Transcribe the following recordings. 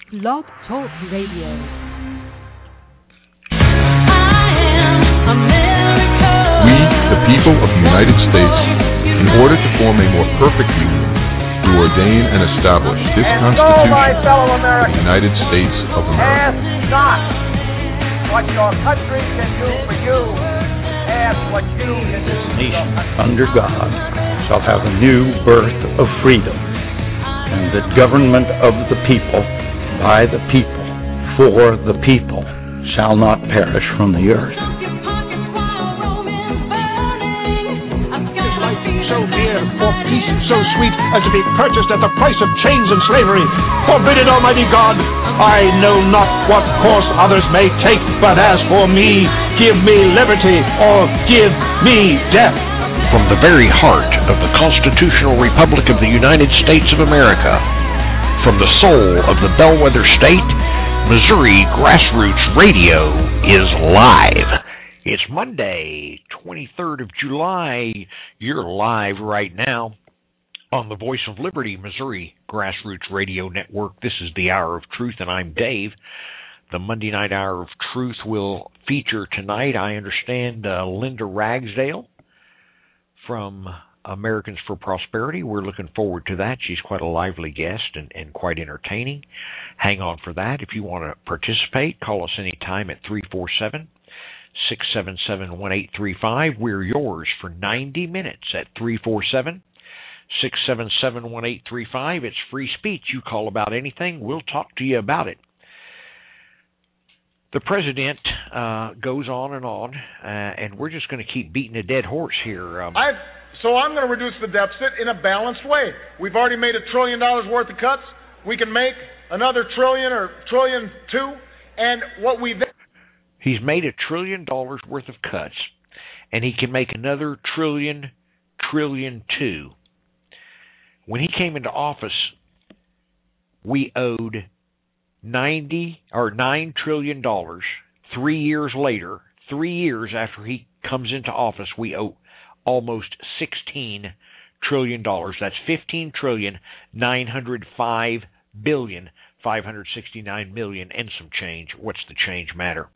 Blog Talk Radio. We, the people of the United States, in order to form a more perfect union, do ordain and establish this Constitution of the United States of America. Ask not what your country can do for you. Ask what you can do for your country. Under God shall have a new birth of freedom, and the government of the people, by the people, for the people, shall not perish from the earth. So dear, for peace so sweet as to be purchased at the price of chains and slavery. Forbid it, Almighty God. I know not what course others may take, but as for me, give me liberty or give me death. From the very heart of the Constitutional Republic of the United States of America, from the soul of the bellwether state, Missouri Grassroots Radio is live. It's Monday, 23rd of July. You're live right now on the Voice of Liberty, Missouri Grassroots Radio Network. This is the Hour of Truth, and I'm Dave. The Monday Night Hour of Truth will feature tonight, I understand, Linda Ragsdale from Americans for Prosperity. We're looking forward to that. She's quite a lively guest and quite entertaining. Hang on for that. If you want to participate, call us anytime at 347-677-1835. We're yours for 90 minutes at 347-677-1835. It's free speech. You call about anything, we'll talk to you about it. The president goes on, and we're just going to keep beating a dead horse here. So I'm going to reduce the deficit in a balanced way. We've already made $1 trillion worth of cuts. We can make another $1 trillion or $1.2 trillion, and what we then... He's made $1 trillion worth of cuts, and he can make another $1 trillion too. When he came into office, we owed $9 trillion. 3 years later, 3 years after he comes into office, we owe almost $16 trillion. That's $15,905,569,000,000 and some change. What's the change matter?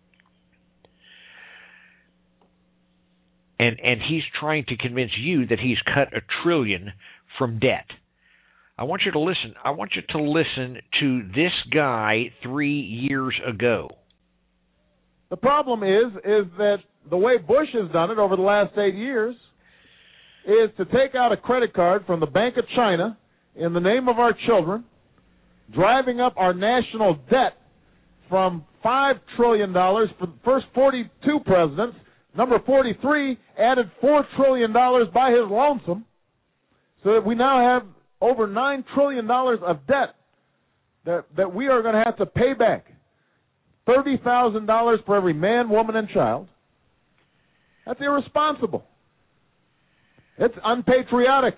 And he's trying to convince you that he's cut $1 trillion from debt. I want you to listen. I want you to listen to this guy 3 years ago. The problem is that the way Bush has done it over the last 8 years is to take out a credit card from the Bank of China in the name of our children, driving up our national debt from $5 trillion for the first 42 presidents. Number 43 added $4 trillion by his lonesome, so that we now have over $9 trillion of debt that we are going to have to pay back. $30,000 for every man, woman, and child. That's irresponsible. It's unpatriotic.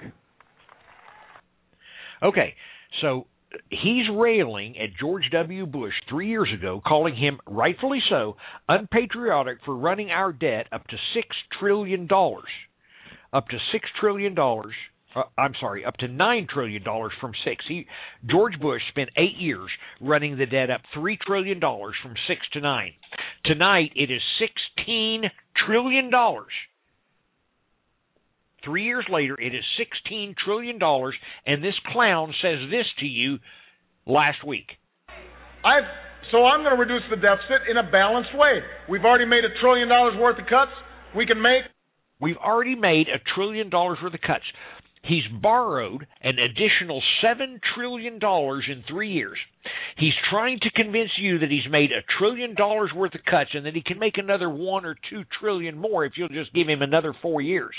Okay, so he's railing at George W. Bush 3 years ago, calling him, rightfully so, unpatriotic for running our debt up to $6 trillion. Up to $6 trillion. Up to $9 trillion from 6. George Bush spent 8 years running the debt up $3 trillion from 6 to 9. Tonight, it is $16 trillion. 3 years later, it is $16 trillion, and this clown says this to you last week. So I'm going to reduce the deficit in a balanced way. We've already made $1 trillion worth of cuts. We've already made $1 trillion worth of cuts. He's borrowed an additional $7 trillion in 3 years. He's trying to convince you that he's made $1 trillion worth of cuts and that he can make another 1 or 2 trillion more if you'll just give him another 4 years.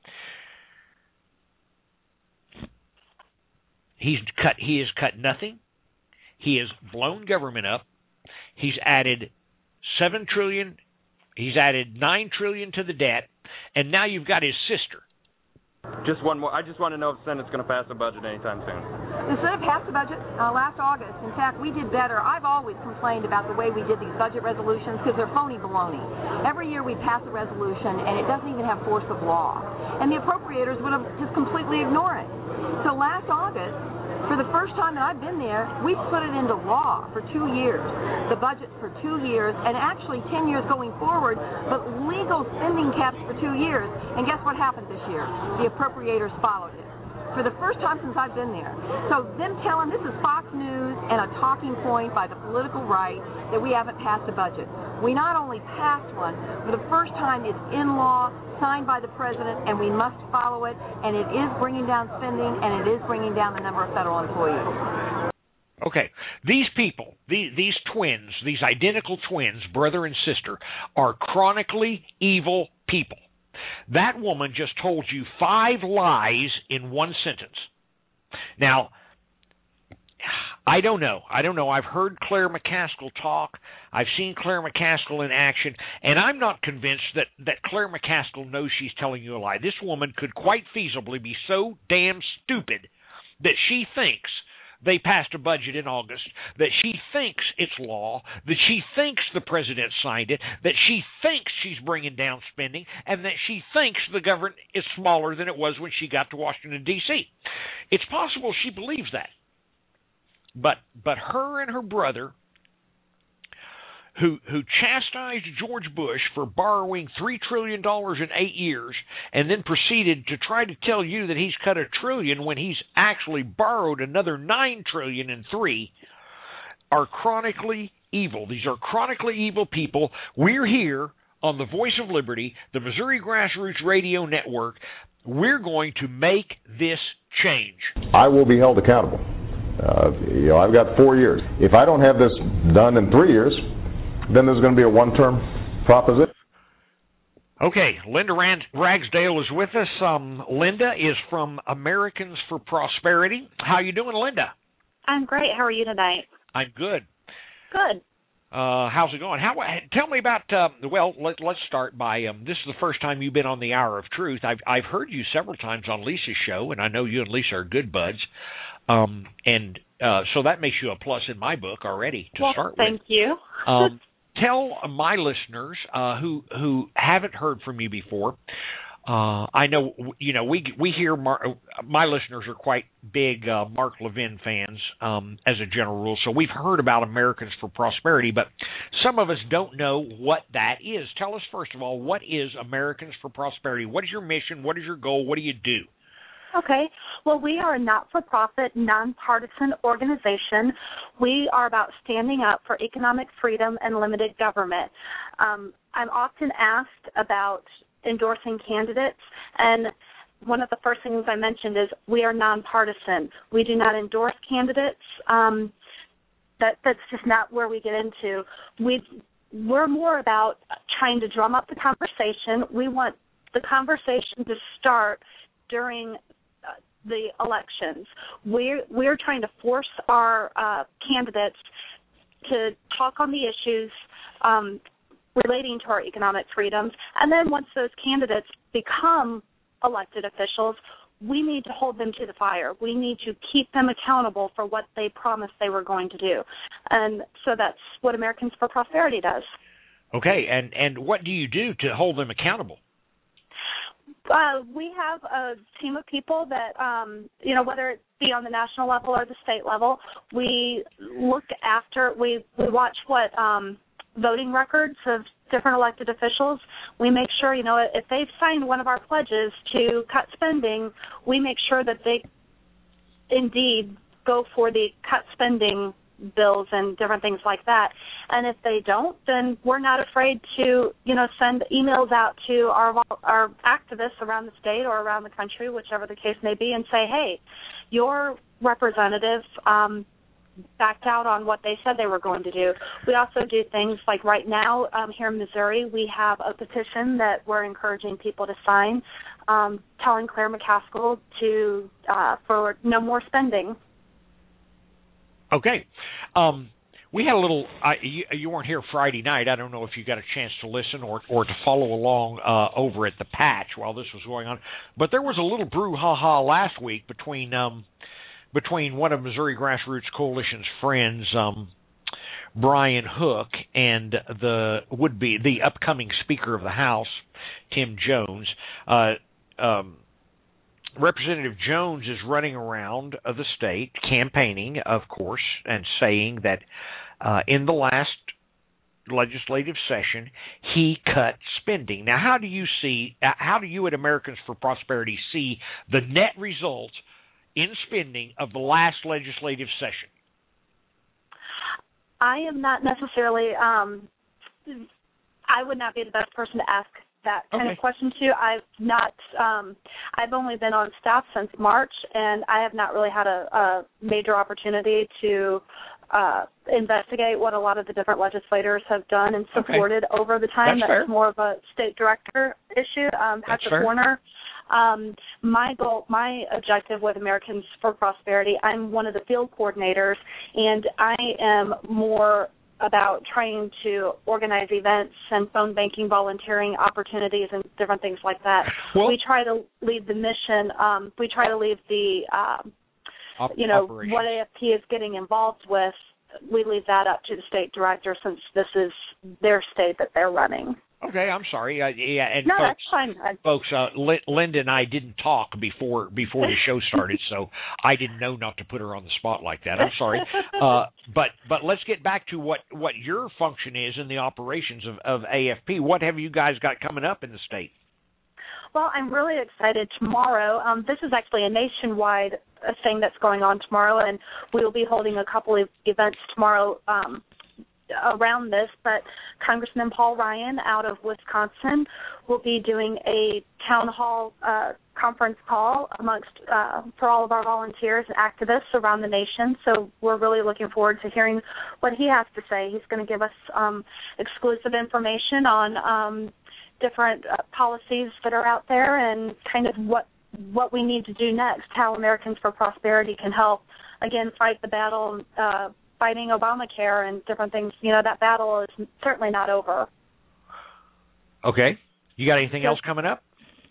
He has cut nothing. He has blown government up. He's added $7 trillion. He's added $9 trillion to the debt, and now you've got his sister. Just one more. I just want to know if the Senate's going to pass a budget anytime soon. The Senate passed the budget last August. In fact, we did better. I've always complained about the way we did these budget resolutions because they're phony baloney. Every year we pass a resolution, and it doesn't even have force of law. And the appropriators would have just completely ignored it. So last August, For the first time that I've been there, we've put it into law for 2 years, the budget for 2 years, and actually 10 years going forward, but legal spending caps for 2 years. And guess what happened this year? The appropriators followed it. For the first time since I've been there. So them telling this is Fox News and a talking point by the political right that we haven't passed a budget. We not only passed one, for the first time it's in law, signed by the president, and we must follow it, and it is bringing down spending, and it is bringing down the number of federal employees. Okay, these people, these twins, these identical twins, brother and sister, are chronically evil people. That woman just told you 5 lies in one sentence. Now, I don't know. I've heard Claire McCaskill talk. I've seen Claire McCaskill in action, and I'm not convinced that Claire McCaskill knows she's telling you a lie. This woman could quite feasibly be so damn stupid that she thinks they passed a budget in August, that she thinks it's law, that she thinks the president signed it, that she thinks she's bringing down spending, and that she thinks the government is smaller than it was when she got to Washington, D.C. It's possible she believes that. But her and her brother, who chastised George Bush for borrowing $3 trillion in 8 years and then proceeded to try to tell you that he's cut $1 trillion when he's actually borrowed another $9 trillion in 3, are chronically evil. These are chronically evil people. We're here on the Voice of Liberty, the Missouri Grassroots Radio Network. We're going to make this change. I will be held accountable. I've got 4 years. If I don't have this done in 3 years, then there's going to be a one-term proposition. Okay, Linda Ragsdale is with us. Linda is from Americans for Prosperity. How you doing, Linda? I'm great. How are you tonight? I'm good. Good. How's it going? Tell me about. Let's start by. This is the first time you've been on the Hour of Truth. I've heard you several times on Lisa's show, and I know you and Lisa are good buds. So that makes you a plus in my book already to start with. Thank you. Tell my listeners who haven't heard from you before. I know we hear my listeners are quite big Mark Levin fans as a general rule, so we've heard about Americans for Prosperity, but some of us don't know what that is. Tell us first of all, what is Americans for Prosperity? What is your mission? What is your goal? What do you do? Okay. Well, we are a not-for-profit, nonpartisan organization. We are about standing up for economic freedom and limited government. I'm often asked about endorsing candidates, and one of the first things I mentioned is we are nonpartisan. We do not endorse candidates. That's just not where we get into. We're more about trying to drum up the conversation. We want the conversation to start during the elections. We're trying to force our candidates to talk on the issues relating to our economic freedoms, and then once those candidates become elected officials, we need to hold them to the fire. We need to keep them accountable for what they promised they were going to do. And so that's what Americans for Prosperity does. Okay, and what do you do to hold them accountable? We have a team of people that, whether it be on the national level or the state level, we look after, we watch what voting records of different elected officials. We make sure, if they've signed one of our pledges to cut spending, we make sure that they indeed go for the cut spending bills and different things like that. And if they don't, then we're not afraid to, send emails out to our activists around the state or around the country, whichever the case may be, and say, hey, your representative backed out on what they said they were going to do. We also do things like right now here in Missouri, we have a petition that we're encouraging people to sign telling Claire McCaskill for no more spending. Okay. We had a little, you weren't here Friday night. I don't know if you got a chance to listen or to follow along over at the Patch while this was going on. But there was a little brouhaha last week between one of Missouri Grassroots Coalition's friends, Brian Hook, and the upcoming Speaker of the House, Tim Jones. Representative Jones is running around the state campaigning, of course, and saying that in the last legislative session he cut spending. Now, how do you at Americans for Prosperity see the net result in spending of the last legislative session? I am not necessarily I would not be the best person to ask that kind of question to. I've only been on staff since March, and I have not really had a major opportunity to investigate what a lot of the different legislators have done and supported over the time. That's more of a state director issue. Patrick Warner. My objective with Americans for Prosperity, I'm one of the field coordinators, and I am more about trying to organize events and phone banking, volunteering opportunities, and different things like that. Well, we try to lead the mission. We try to leave the, what AFP is getting involved with. We leave that up to the state director since this is their state that they're running. Okay, I'm sorry. And no, folks, that's fine. Folks, Linda and I didn't talk before the show started, so I didn't know not to put her on the spot like that. I'm sorry. But let's get back to what your function is in the operations of AFP. What have you guys got coming up in the state? Well, I'm really excited tomorrow. This is actually a nationwide thing that's going on tomorrow, and we will be holding a couple of events tomorrow around this, but Congressman Paul Ryan out of Wisconsin will be doing a town hall conference call amongst for all of our volunteers and activists around the nation. So we're really looking forward to hearing what he has to say. He's going to give us exclusive information on different policies that are out there and kind of what we need to do next, how Americans for Prosperity can help, again, fight the battle fighting Obamacare and different things. That battle is certainly not over. Okay. You got anything else coming up?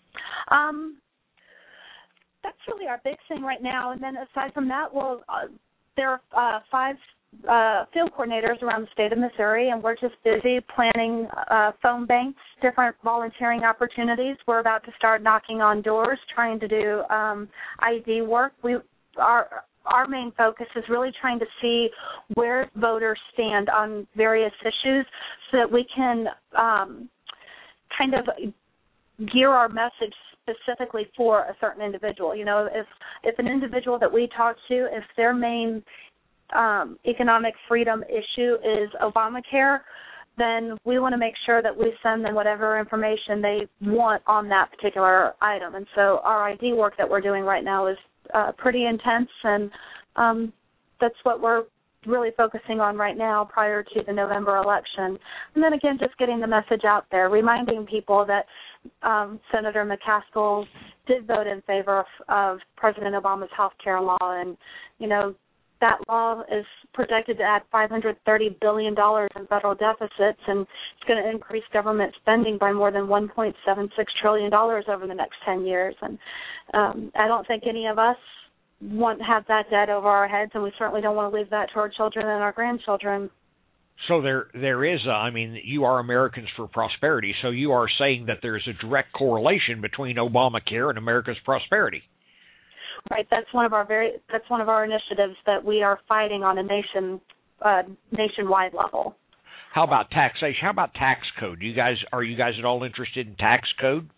That's really our big thing right now. And then aside from that, there are 5 field coordinators around the state of Missouri, and we're just busy planning phone banks, different volunteering opportunities. We're about to start knocking on doors, trying to do ID work. Our main focus is really trying to see where voters stand on various issues so that we can kind of gear our message specifically for a certain individual. If an individual that we talk to, if their main economic freedom issue is Obamacare, then we want to make sure that we send them whatever information they want on that particular item. And so our ID work that we're doing right now is pretty intense, and that's what we're really focusing on right now prior to the November election. And then again, just getting the message out there, reminding people that Senator McCaskill did vote in favor of President Obama's health care law, and that law is projected to add $530 billion in federal deficits, and it's going to increase government spending by more than $1.76 trillion over the next 10 years. And I don't think any of us want to have that debt over our heads, and we certainly don't want to leave that to our children and our grandchildren. So there is, you are Americans for Prosperity, so you are saying that there's a direct correlation between Obamacare and America's prosperity. Right, that's one of our initiatives that we are fighting on a nationwide level. How about taxation? How about tax code? Are you guys at all interested in tax code?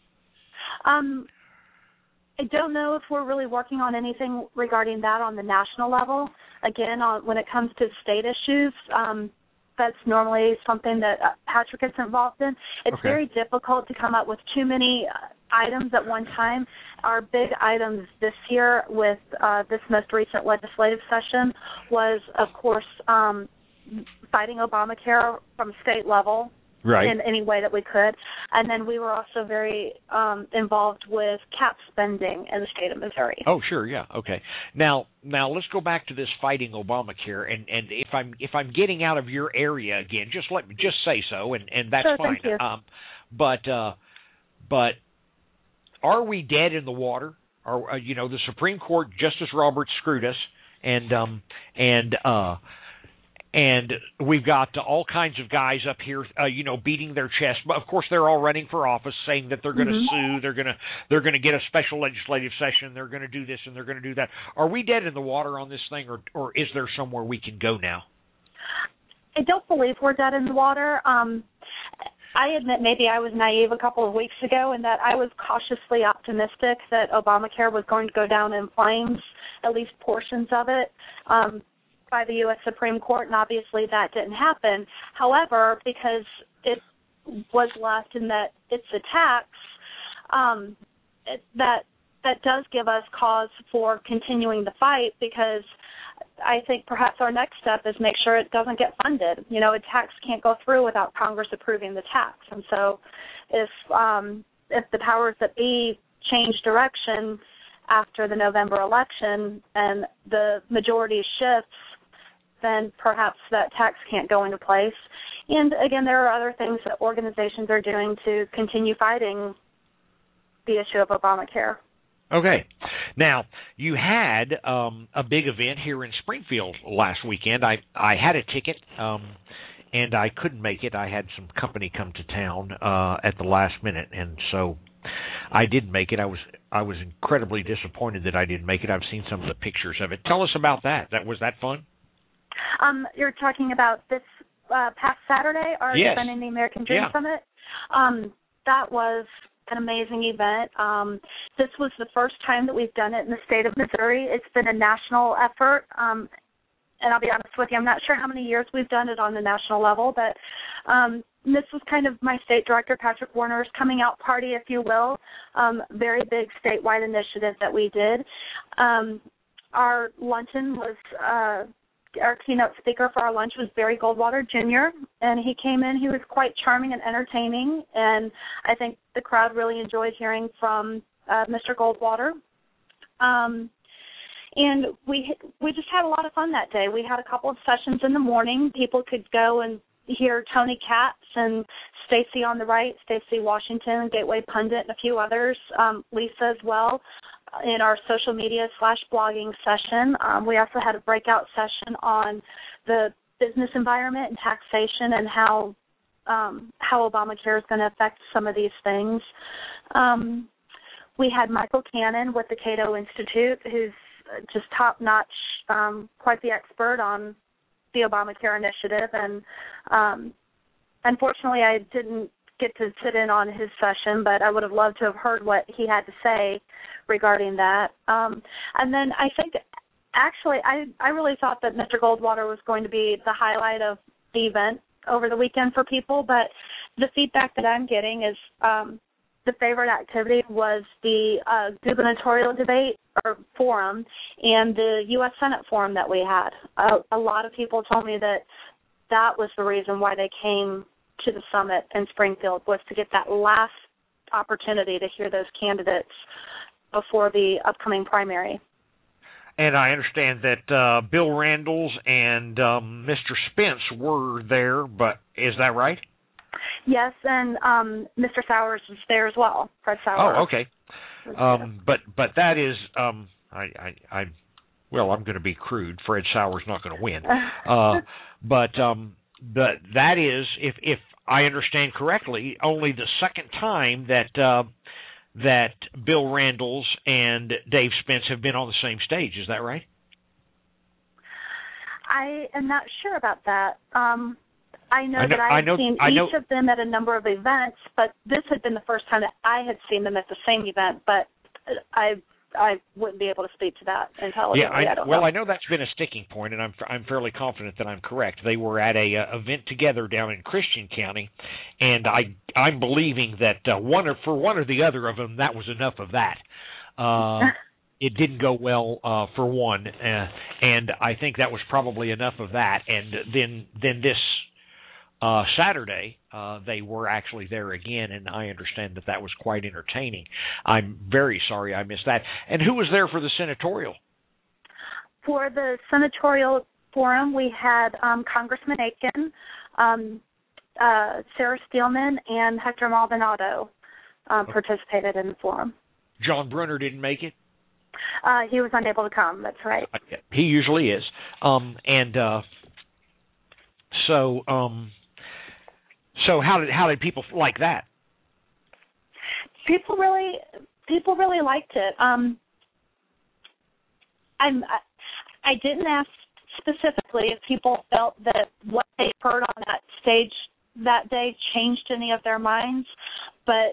I don't know if we're really working on anything regarding that on the national level. Again, when it comes to state issues, that's normally something that Patrick gets involved in. It's very difficult to come up with too many items at one time. Our big items this year with this most recent legislative session was, of course, fighting Obamacare from state level in any way that we could. And then we were also very involved with cap spending in the state of Missouri. Oh, sure, yeah, okay. Now let's go back to this fighting Obamacare, and if I'm getting out of your area again, just say so, and that's fine. Thank you. But are we dead in the water? The Supreme Court, Justice Roberts screwed us, and And we've got all kinds of guys up here, beating their chest. But of course, they're all running for office, saying that they're going to sue, they're going to get a special legislative session, they're going to do this and they're going to do that. Are we dead in the water on this thing, or is there somewhere we can go now? I don't believe we're dead in the water. I admit maybe I was naive a couple of weeks ago in that I was cautiously optimistic that Obamacare was going to go down in flames, at least portions of it, by the U.S. Supreme Court, and obviously that didn't happen. However, because it was left in that it's a tax, that does give us cause for continuing the fight, because I think perhaps our next step is make sure it doesn't get funded. A tax can't go through without Congress approving the tax. And so if the powers that be change direction after the November election and the majority shifts, then perhaps that tax can't go into place. And, again, there are other things that organizations are doing to continue fighting the issue of Obamacare. Okay. Now, you had a big event here in Springfield last weekend. I had a ticket, and I couldn't make it. I had some company come to town at the last minute, and so I didn't make it. I was incredibly disappointed that I didn't make it. I've seen some of the pictures of it. Tell us about that. Was that fun? You're talking about this past Saturday, our event in the American Dream Summit? That was an amazing event. This was the first time that we've done it in the state of Missouri. It's been a national effort, and I'll be honest with you, I'm not sure how many years we've done it on the national level, but this was kind of my state director, Patrick Warner's coming out party, if you will. Very big statewide initiative that we did. Our luncheon was our keynote speaker for our lunch was Barry Goldwater, Jr., and he came in. He was quite charming and entertaining, and I think the crowd really enjoyed hearing from Mr. Goldwater. And we just had a lot of fun that day. We had a couple of sessions in the morning. People could go and hear Tony Katz and Stacy on the right, Stacy Washington, Gateway Pundit, and a few others, Lisa as well, in our social media /blogging session. We also had a breakout session on the business environment and taxation and how Obamacare is going to affect some of these things. We had Michael Cannon with the Cato Institute, who's just top-notch, quite the expert on the Obamacare initiative. And unfortunately, I didn't get to sit in on his session, but I would have loved to have heard what he had to say regarding that. And then I think, actually, I really thought that Mr. Goldwater was going to be the highlight of the event over the weekend for people, but the feedback that I'm getting is the favorite activity was the gubernatorial debate or forum and the U.S. Senate forum that we had. A lot of people told me that was the reason why they came to the summit in Springfield, was to get that last opportunity to hear those candidates before the upcoming primary. And I understand that Bill Randles and Mr. Spence were there, but is that right? Yes, and Mr. Sowers was there as well, Fred Sowers. Oh, okay. But that is, well, I'm going to be crude. Fred Sowers not going to win. But that is, if I understand correctly, only the second time that Bill Randles and Dave Spence have been on the same stage. Is that right? I am not sure about that. I know that I had seen each of them at a number of events, but this had been the first time that I had seen them at the same event, but I wouldn't be able to speak to that intelligently. Yeah, I know that's been a sticking point, and I'm fairly confident that I'm correct. They were at a event together down in Christian County, and I'm believing that for one or the other of them, that was enough of that. It didn't go well for one, and I think that was probably enough of that. And then this Saturday, they were actually there again, and I understand that was quite entertaining. I'm very sorry I missed that. And who was there for the senatorial? For the senatorial forum, we had Congressman Aiken, Sarah Steelman, and Hector Maldonado participated in the forum. John Brunner didn't make it? He was unable to come, that's right. He usually is. So how did people like that? People really liked it. I didn't ask specifically if people felt that what they heard on that stage that day changed any of their minds, but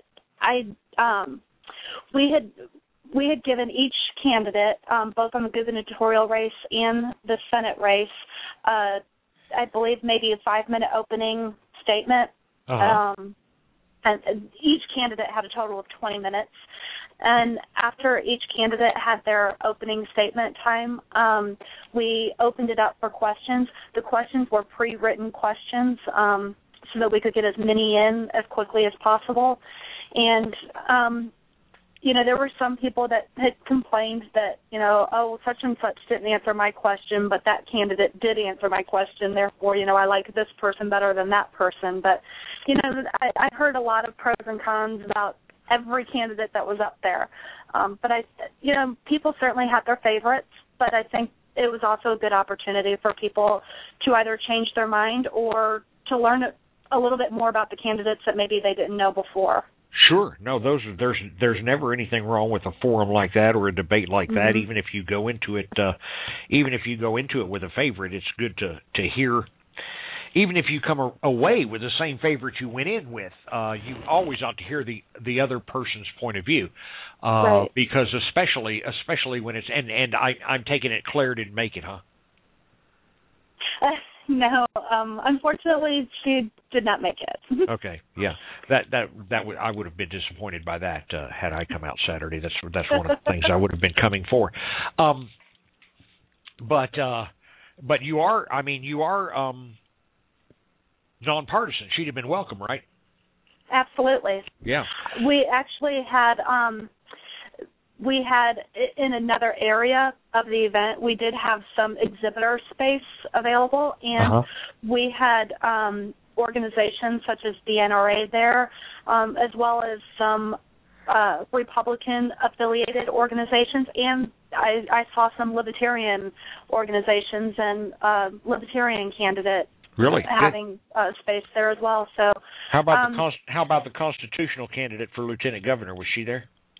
we had given each candidate, both on the gubernatorial race and the Senate race, I believe maybe a 5-minute opening statement. And each candidate had a total of 20 minutes. And after each candidate had their opening statement time, we opened it up for questions. The questions were pre-written questions so that we could get as many in as quickly as possible. And, there were some people that had complained that, such and such didn't answer my question, but that candidate did answer my question. Therefore, I like this person better than that person. But, I heard a lot of pros and cons about every candidate that was up there. But people certainly had their favorites, but I think it was also a good opportunity for people to either change their mind or to learn a little bit more about the candidates that maybe they didn't know before. Sure. No, there's never anything wrong with a forum like that or a debate like that. Even if you go into it, with a favorite, it's good to hear. Even if you come away with the same favorite you went in with, you always ought to hear the other person's point of view, right. Because especially when it's and I'm taking it Claire didn't make it, huh? No, unfortunately, she did not make it. Okay, yeah, I would have been disappointed by that had I come out Saturday. That's one of the things I would have been coming for. But you are nonpartisan. She'd have been welcome, right? Absolutely. Yeah. We actually had in another area of the event, we did have some exhibitor space available, and we had organizations such as the NRA there, as well as some Republican-affiliated organizations, and I saw some Libertarian organizations and Libertarian candidates really having space there as well. So how about the constitutional candidate for lieutenant governor? Was she there?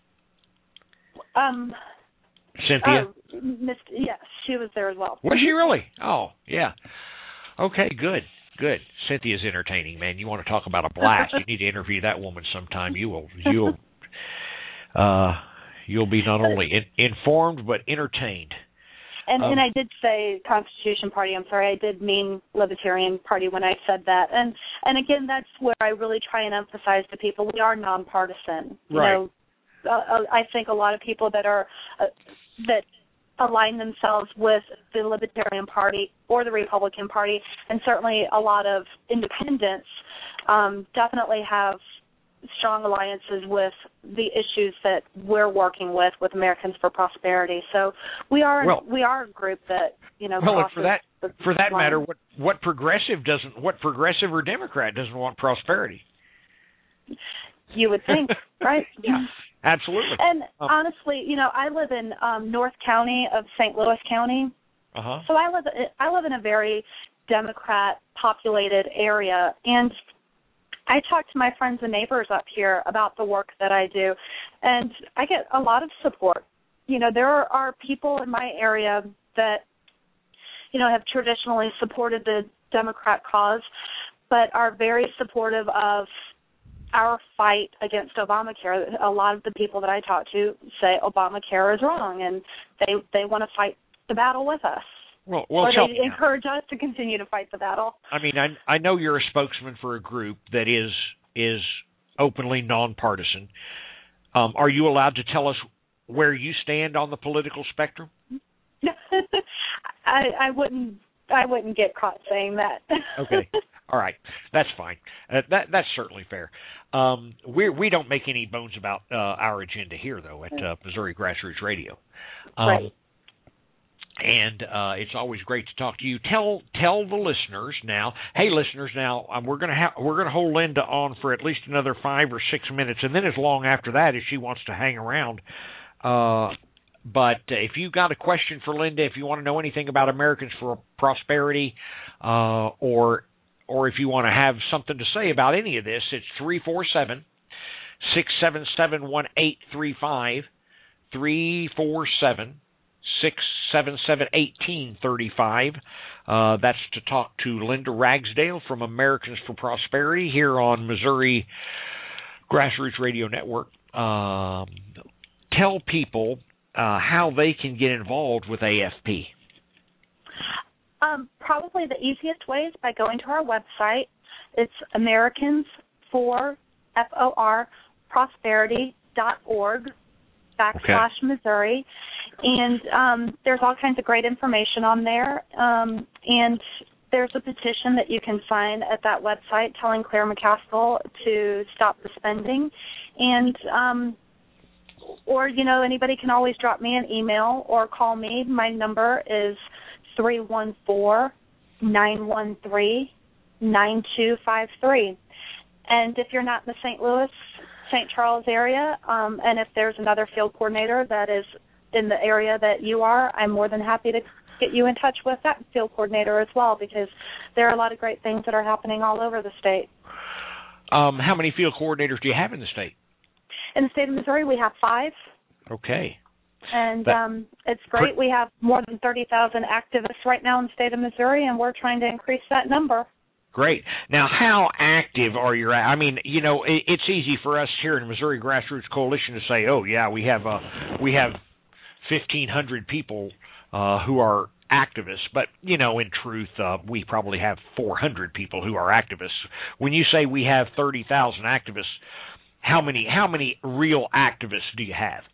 Cynthia? Yes, she was there as well. Was she really? Oh, yeah. Okay, good. Cynthia's entertaining, man. You want to talk about a blast? You need to interview that woman sometime. You'll be not only informed but entertained. And I did say Constitution Party. I'm sorry, I did mean Libertarian Party when I said that. And again, that's where I really try and emphasize to people we are nonpartisan. Right. I think a lot of people that align themselves with the Libertarian Party or the Republican Party, and certainly a lot of independents, definitely have strong alliances with the issues that we're working with Americans for Prosperity. So we are a group that Well, for that matter, what progressive or Democrat doesn't want prosperity? You would think, right? Yeah. Absolutely. And honestly, I live in North County of St. Louis County. So I live in a very Democrat-populated area, and I talk to my friends and neighbors up here about the work that I do, and I get a lot of support. There are people in my area that, have traditionally supported the Democrat cause, but are very supportive of our fight against Obamacare. A lot of the people that I talk to say Obamacare is wrong, and they want to fight the battle with us. Well, or they encourage us to continue to fight the battle. I mean, I know you're a spokesman for a group that is openly nonpartisan. Are you allowed to tell us where you stand on the political spectrum? I wouldn't get caught saying that. Okay. All right, that's fine. That's certainly fair. We don't make any bones about our agenda here, though, at Missouri Grassroots Radio. Right. And it's always great to talk to you. Tell the listeners now. Hey, listeners, now we're gonna hold Linda on for at least another 5 or 6 minutes, and then as long after that as she wants to hang around. But if you got a question for Linda, if you want to know anything about Americans for Prosperity, or or if you want to have something to say about any of this, it's 347-677-1835, 347-677-1835. That's to talk to Linda Ragsdale from Americans for Prosperity here on Missouri Grassroots Radio Network. Tell people how they can get involved with AFP. Probably the easiest way is by going to our website. It's americansforprosperity.org/Missouri. And there's all kinds of great information on there. And there's a petition that you can sign at that website telling Claire McCaskill to stop the spending. And or, anybody can always drop me an email or call me. My number is 314-913-9253. And if you're not in the St. Louis, St. Charles area, and if there's another field coordinator that is in the area that you are, I'm more than happy to get you in touch with that field coordinator as well, because there are a lot of great things that are happening all over the state. How many field coordinators do you have in the state? In the state of Missouri, we have 5. Okay. And it's great. We have more than 30,000 activists right now in the state of Missouri, and we're trying to increase that number. Great. Now, how active are you? I mean, it's easy for us here in the Missouri Grassroots Coalition to say, "Oh, yeah, we have 1,500 people who are activists," but in truth, we probably have 400 people who are activists. When you say we have 30,000 activists, how many real activists do you have?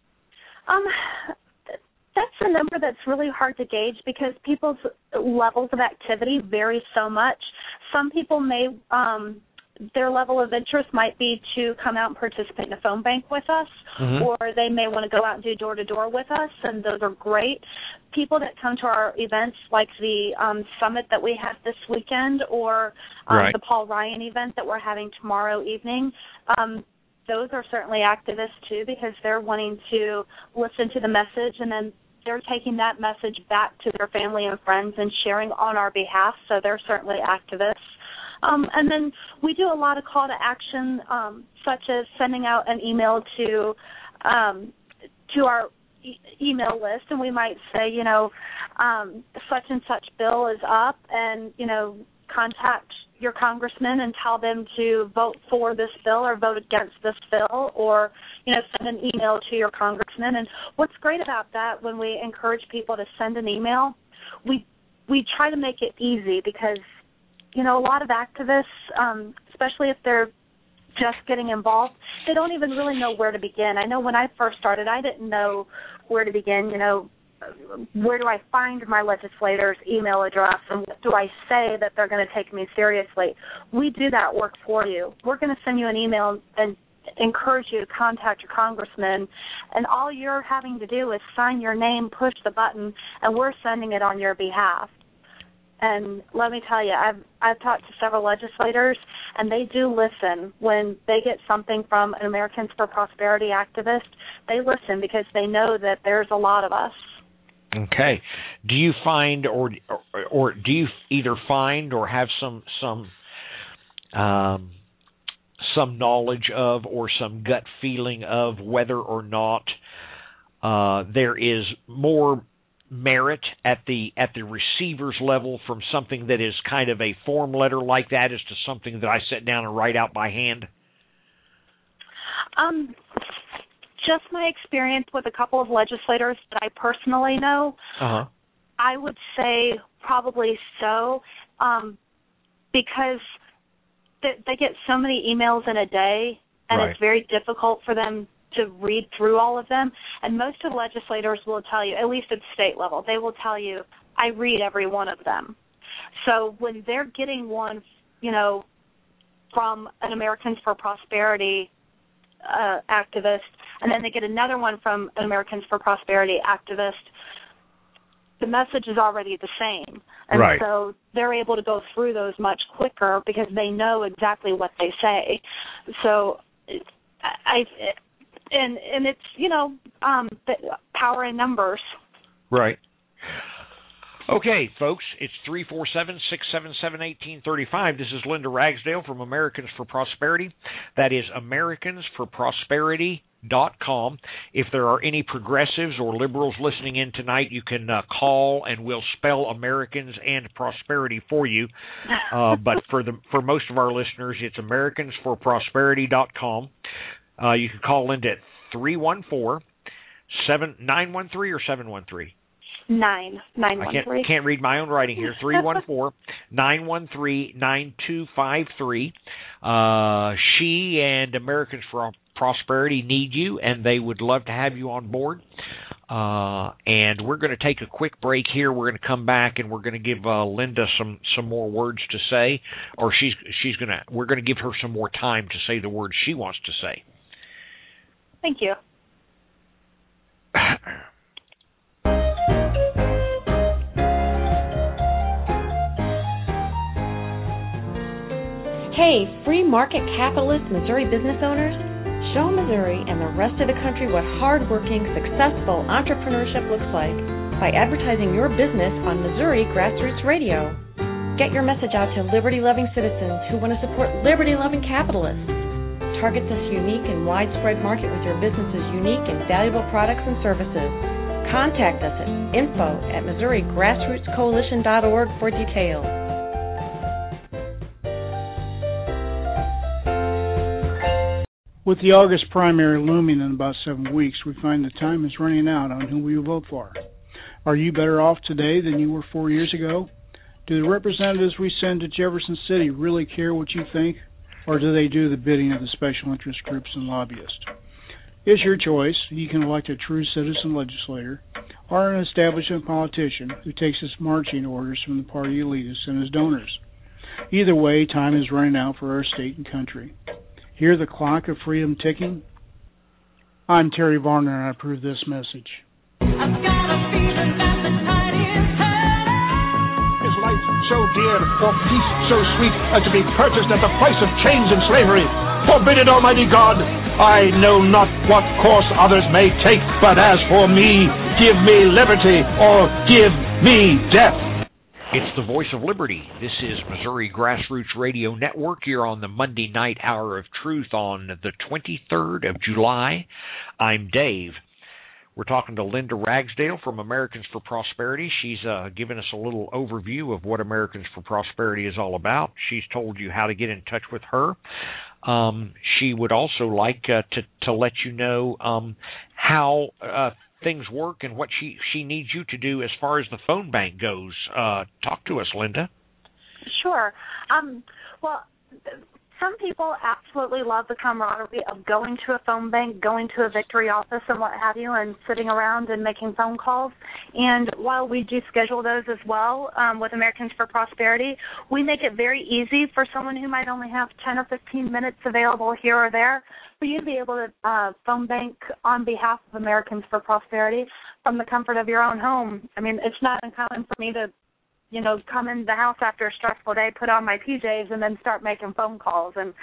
That's a number that's really hard to gauge because people's levels of activity vary so much. Some people may, their level of interest might be to come out and participate in a phone bank with us, or they may want to go out and do door-to-door with us, and those are great. People that come to our events like the summit that we have this weekend or the Paul Ryan event that we're having tomorrow evening, those are certainly activists too, because they're wanting to listen to the message and then they're taking that message back to their family and friends and sharing on our behalf, so they're certainly activists. And then we do a lot of call to action, such as sending out an email to our email list, and we might say, such and such bill is up, and, contact your congressman and tell them to vote for this bill or vote against this bill, or, send an email to your congressman. And what's great about that, when we encourage people to send an email, we try to make it easy because, a lot of activists, especially if they're just getting involved, they don't even really know where to begin. I know when I first started, I didn't know where to begin, where do I find my legislator's email address and what do I say that they're going to take me seriously? We do that work for you. We're going to send you an email and encourage you to contact your congressman, and all you're having to do is sign your name, push the button, and we're sending it on your behalf. And let me tell you, I've talked to several legislators, and they do listen when they get something from an Americans for Prosperity activist. They listen because they know that there's a lot of us. Okay. Do you find, or do you either find or have some knowledge of or some gut feeling of whether or not there is more merit at the receiver's level from something that is kind of a form letter like that as to something that I sit down and write out by hand? Just my experience with a couple of legislators that I personally know, I would say probably so, because they get so many emails in a day, and it's very difficult for them to read through all of them. And most of the legislators will tell you, at least at state level, they will tell you, I read every one of them. So when they're getting one, from an Americans for Prosperity activist, and then they get another one from an Americans for Prosperity activist, the message is already the same. And so they're able to go through those much quicker because they know exactly what they say. So it's, the power in numbers. Right. Okay, folks, it's 347-677-1835. This is Linda Ragsdale from Americans for Prosperity. That is AmericansForProsperity.com. If there are any progressives or liberals listening in tonight, you can call and we'll spell Americans and prosperity for you. But for most of our listeners, it's AmericansForProsperity.com. You can call Linda at 314-913 or 713. 913. I can't read my own writing here. 314-913-9253. She and Americans for Prosperity need you, and they would love to have you on board. And we're going to take a quick break here. We're going to come back, and we're going to give Linda some more words to say, or we're going to give her some more time to say the words she wants to say. Thank you. Hey, free market capitalist Missouri business owners, show Missouri and the rest of the country what hardworking, successful entrepreneurship looks like by advertising your business on Missouri Grassroots Radio. Get your message out to liberty-loving citizens who want to support liberty-loving capitalists. Target this unique and widespread market with your business's unique and valuable products and services. Contact us at info@MissouriGrassrootsCoalition.org for details. With the August primary looming in about 7 weeks, we find the time is running out on who we will vote for. Are you better off today than you were 4 years ago? Do the representatives we send to Jefferson City really care what you think, or do they do the bidding of the special interest groups and lobbyists? It's your choice. You can elect a true citizen legislator or an establishment politician who takes his marching orders from the party elitists and his donors. Either way, time is running out for our state and country. Hear the clock of freedom ticking? I'm Terry Varner, and I approve this message. Is life so dear, or peace so sweet, as to be purchased at the price of chains and slavery? Forbid it, Almighty God! I know not what course others may take, but as for me, give me liberty, or give me death. It's the voice of liberty. This is Missouri Grassroots Radio Network. You're on the Monday night hour of truth on the 23rd of July. I'm Dave. We're talking to Linda Ragsdale from Americans for Prosperity. She's given us a little overview of what Americans for Prosperity is all about. She's told you how to get in touch with her. She would also like to let you know how things work and what she needs you to do as far as the phone bank goes. Talk to us, Linda. Sure. Well, some people absolutely love the camaraderie of going to a phone bank, going to a victory office and what have you, and sitting around and making phone calls. And while we do schedule those as well with Americans for Prosperity, we make it very easy for someone who might only have 10 or 15 minutes available here or there for you to be able to phone bank on behalf of Americans for Prosperity from the comfort of your own home. I mean, it's not uncommon for me to come in the house after a stressful day, put on my PJs, and then start making phone calls. And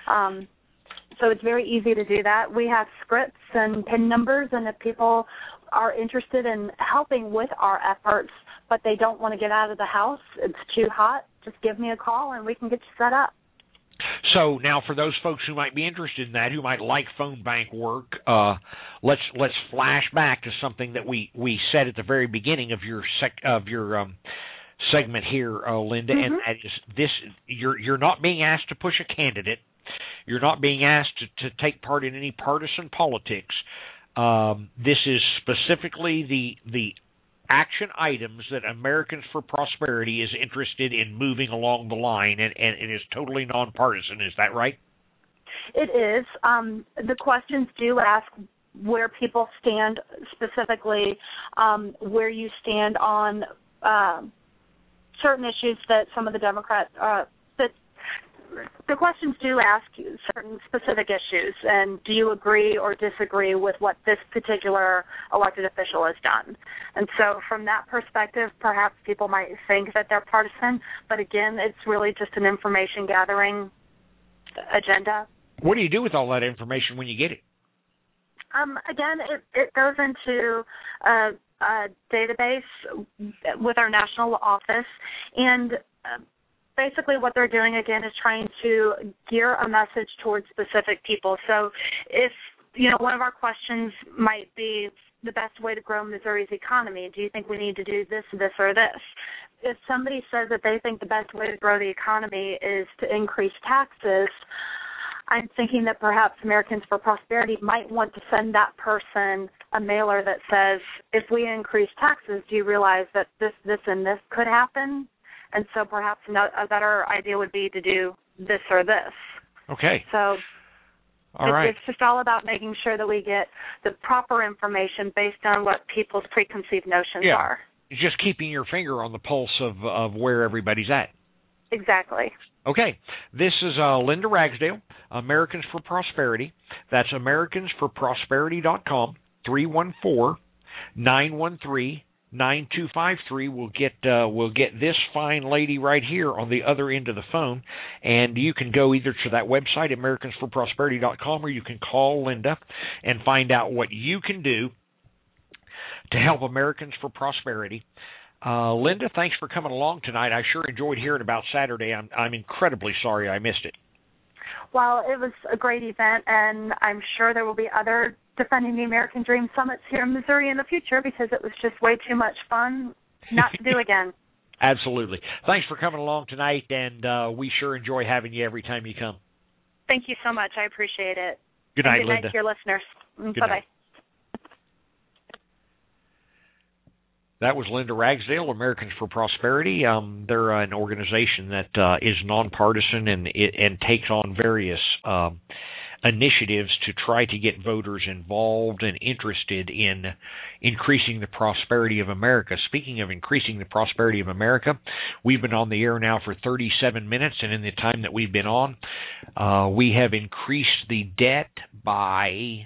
so it's very easy to do that. We have scripts and PIN numbers, and if people are interested in helping with our efforts, but they don't want to get out of the house, it's too hot, just give me a call, and we can get you set up. So now, for those folks who might be interested in that, who might like phone bank work, let's flash back to something that we said at the very beginning of your segment here, Linda, and that is this: you're not being asked to push a candidate. You're not being asked to take part in any partisan politics. This is specifically the action items that Americans for Prosperity is interested in moving along the line, and it is totally nonpartisan. Is that right? It is. The questions do ask where people stand, specifically where you stand on certain issues that some of the Democrats the questions do ask you certain specific issues, and do you agree or disagree with what this particular elected official has done? And so from that perspective, perhaps people might think that they're partisan, but again, it's really just an information gathering agenda. What do you do with all that information when you get it? Again, it goes into database with our national office, and basically what they're doing, again, is trying to gear a message towards specific people. So if, one of our questions might be the best way to grow Missouri's economy. Do you think we need to do this, or this? If somebody says that they think the best way to grow the economy is to increase taxes, I'm thinking that perhaps Americans for Prosperity might want to send that person a mailer that says, if we increase taxes, do you realize that this, and this could happen? And so perhaps a better idea would be to do this or this. Okay. So all right. It's just all about making sure that we get the proper information based on what people's preconceived notions are. Just keeping your finger on the pulse of where everybody's at. Exactly. Okay. This is Linda Ragsdale, Americans for Prosperity. That's AmericansForProsperity.com, 314-913-9253. We'll get this fine lady right here on the other end of the phone, and you can go either to that website, AmericansForProsperity.com, or you can call Linda and find out what you can do to help Americans for Prosperity. Linda, thanks for coming along tonight. I sure enjoyed hearing about Saturday. I'm incredibly sorry I missed it. Well, it was a great event, and I'm sure there will be other Defending the American Dream summits here in Missouri in the future, because it was just way too much fun not to do again. Absolutely. Thanks for coming along tonight, and we sure enjoy having you every time you come. Thank you so much. I appreciate it. Good night, Linda. Linda. Good night to your listeners. Good Bye-bye. night. That was Linda Ragsdale, Americans for Prosperity. They're an organization that is nonpartisan and takes on various initiatives to try to get voters involved and interested in increasing the prosperity of America. Speaking of increasing the prosperity of America, we've been on the air now for 37 minutes, and in the time that we've been on, we have increased the debt by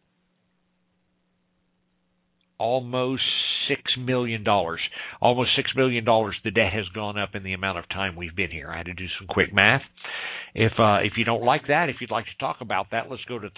almost $6 million. Almost $6 million the debt has gone up in the amount of time we've been here. I had to do some quick math. If you don't like that, if you'd like to talk about that, let's go to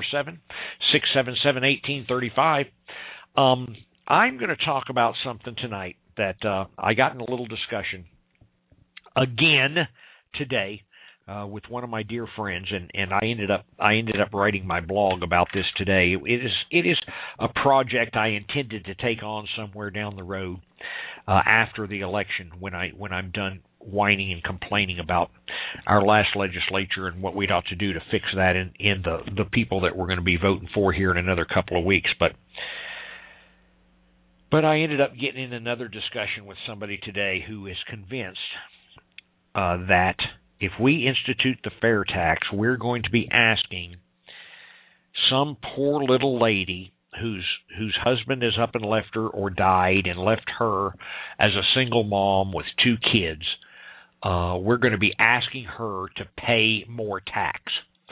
347-677-1835. I'm going to talk about something tonight that I got in a little discussion again today with one of my dear friends, and I ended up writing my blog about this today. It is a project I intended to take on somewhere down the road after the election, when I'm done whining and complaining about our last legislature and what we'd ought to do to fix that in the people that we're going to be voting for here in another couple of weeks. But I ended up getting in another discussion with somebody today who is convinced that if we institute the fair tax, we're going to be asking some poor little lady whose husband is up and left her or died and left her as a single mom with 2 kids, we're going to be asking her to pay more tax.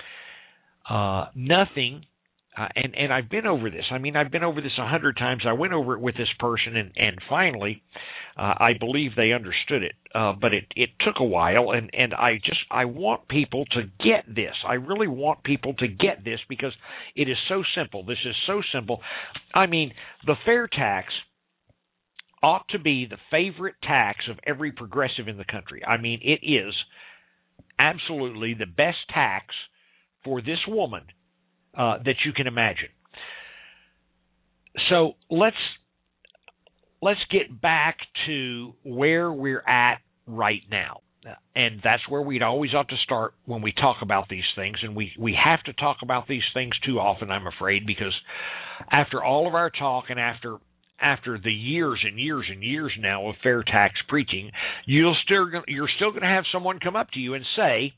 Nothing, and I've been over this. I mean, I've been over this 100 times. I went over it with this person, and finally, I believe they understood it. But it took a while, and I want people to get this. I really want people to get this, because it is so simple. This is so simple. I mean, the fair tax ought to be the favorite tax of every progressive in the country. I mean, it is absolutely the best tax for this woman that you can imagine. So let's get back to where we're at right now. And that's where we'd always ought to start when we talk about these things. And we have to talk about these things too often, I'm afraid, because after all of our talk and after the years and years and years now of fair tax preaching, you're still going to have someone come up to you and say,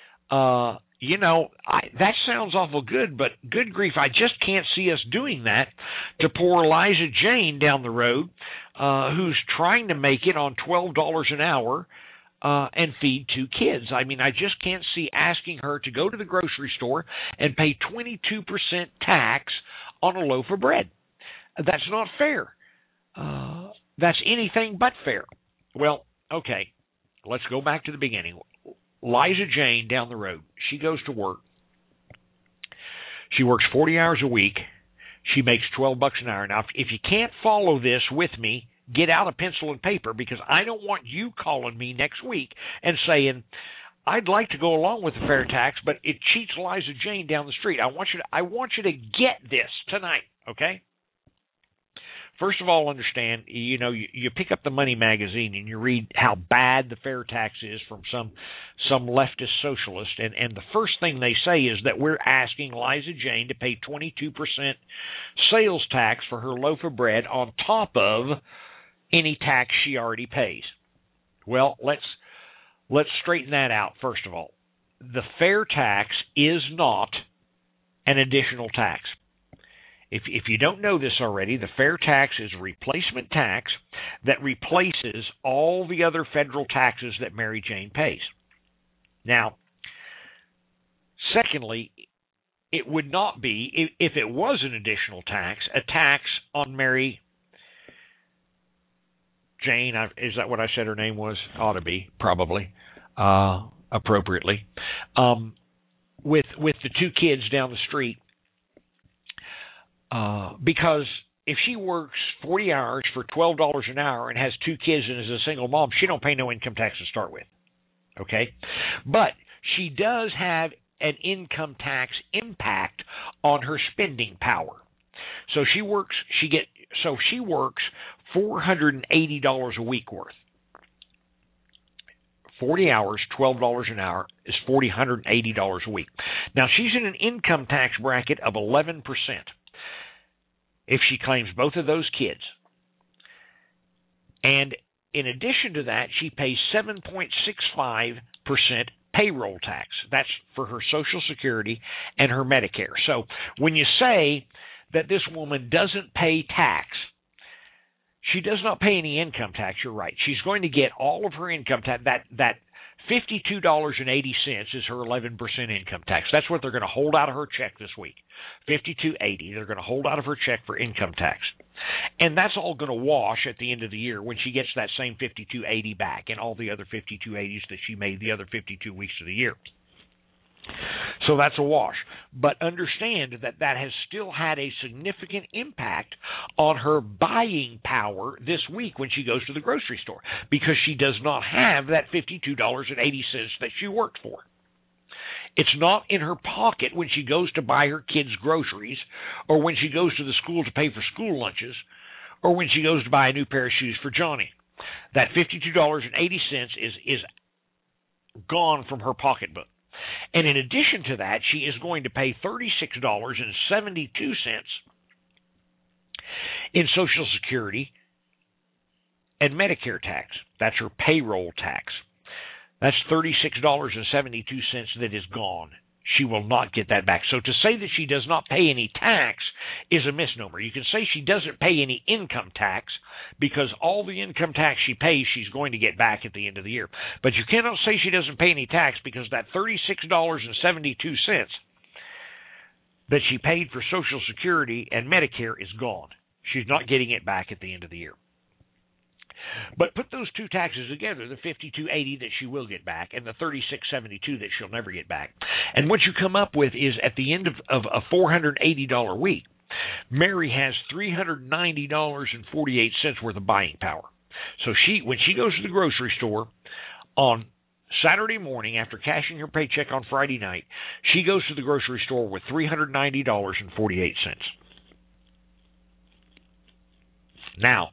that sounds awful good, but good grief, I just can't see us doing that to poor Eliza Jane down the road, who's trying to make it on $12 an hour and feed 2 kids. I mean, I just can't see asking her to go to the grocery store and pay 22% tax on a loaf of bread. That's not fair. That's anything but fair. Well, okay, let's go back to the beginning. Liza Jane down the road, she goes to work. She works 40 hours a week. She makes $12 an hour. Now, if you can't follow this with me, get out a pencil and paper, because I don't want you calling me next week and saying, I'd like to go along with the fair tax, but it cheats Liza Jane down the street. I want you to get this tonight, okay? First of all, understand, you pick up the Money magazine and you read how bad the fair tax is from some leftist socialist, and the first thing they say is that we're asking Liza Jane to pay 22% sales tax for her loaf of bread on top of any tax she already pays. Well, let's straighten that out first of all. The fair tax is not an additional tax. If you don't know this already, the fair tax is a replacement tax that replaces all the other federal taxes that Mary Jane pays. Now, secondly, it would not be, if it was an additional tax, a tax on Mary Jane. Is that what I said her name was? Ought to be, probably, appropriately. With the two kids down the street. Because if she works 40 hours for $12 an hour and has two kids and is a single mom, she don't pay no income tax to start with. Okay? But she does have an income tax impact on her spending power. So she works $480 a week worth. 40 hours, $12 an hour is $480 a week. Now she's in an income tax bracket of 11%. If she claims both of those kids. And in addition to that, she pays 7.65% payroll tax. That's for her Social Security and her Medicare. So when you say that this woman doesn't pay tax, she does not pay any income tax. You're right. She's going to get all of her income tax. That $52.80 is her 11% income tax. That's what they're going to hold out of her check this week. $52.80. They're going to hold out of her check for income tax. And that's all going to wash at the end of the year when she gets that same $52.80 back and all the other $52.80s that she made the other 52 weeks of the year. So that's a wash. But understand that has still had a significant impact on her buying power this week when she goes to the grocery store, because she does not have that $52.80 that she worked for. It's not in her pocket when she goes to buy her kids' groceries, or when she goes to the school to pay for school lunches, or when she goes to buy a new pair of shoes for Johnny. That $52.80 is gone from her pocketbook. And in addition to that, she is going to pay $36.72 in Social Security and Medicare tax. That's her payroll tax. That's $36.72 that is gone. She will not get that back. So to say that she does not pay any tax is a misnomer. You can say she doesn't pay any income tax, because all the income tax she pays, she's going to get back at the end of the year. But you cannot say she doesn't pay any tax, because that $36.72 that she paid for Social Security and Medicare is gone. She's not getting it back at the end of the year. But put those two taxes together, the $52.80 that she will get back and the $36.72 that she'll never get back. And what you come up with is, at the end of a $480 week, Mary has $390.48 worth of buying power. So when she goes to the grocery store on Saturday morning after cashing her paycheck on Friday night, she goes to the grocery store with $390.48. Now,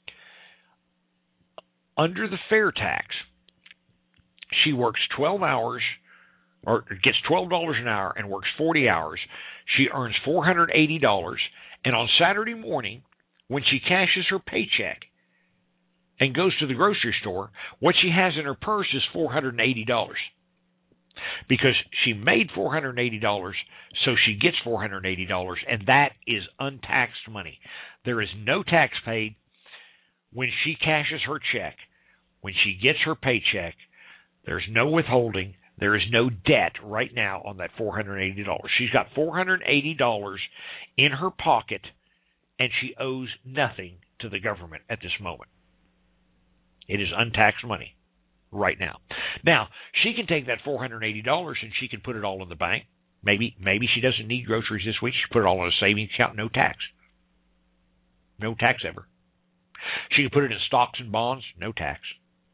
under the fair tax, she works 12 hours, or gets $12 an hour and works 40 hours. She earns $480, and on Saturday morning, when she cashes her paycheck and goes to the grocery store, what she has in her purse is $480. Because she made $480, so she gets $480, and that is untaxed money. There is no tax paid when she cashes her check. When she gets her paycheck, there's no withholding. There is no debt right now on that $480. She's got $480 in her pocket, and she owes nothing to the government at this moment. It is untaxed money right now. Now, she can take that $480 and she can put it all in the bank. Maybe she doesn't need groceries this week. She put it all in a savings account, no tax. No tax ever. She can put it in stocks and bonds, no tax.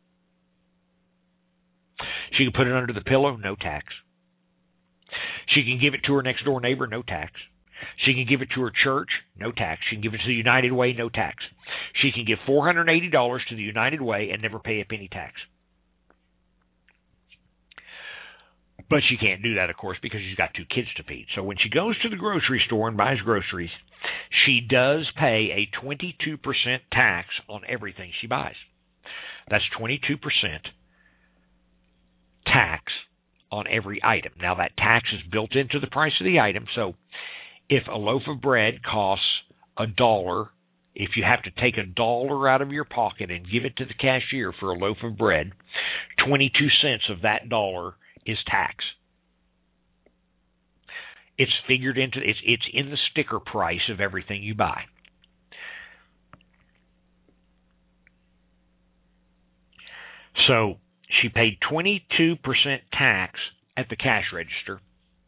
She can put it under the pillow, no tax. She can give it to her next door neighbor, no tax. She can give it to her church, no tax. She can give it to the United Way, no tax. She can give $480 to the United Way and never pay a penny tax. But she can't do that, of course, because she's got 2 kids to feed. So when she goes to the grocery store and buys groceries, she does pay a 22% tax on everything she buys. That's 22% tax on every item. Now, that tax is built into the price of the item. So if a loaf of bread costs $1, if you have to take $1 out of your pocket and give it to the cashier for a loaf of bread, 22 cents of that dollar is tax. It's figured into it's in the sticker price of everything you buy. So she paid 22% tax at the cash register.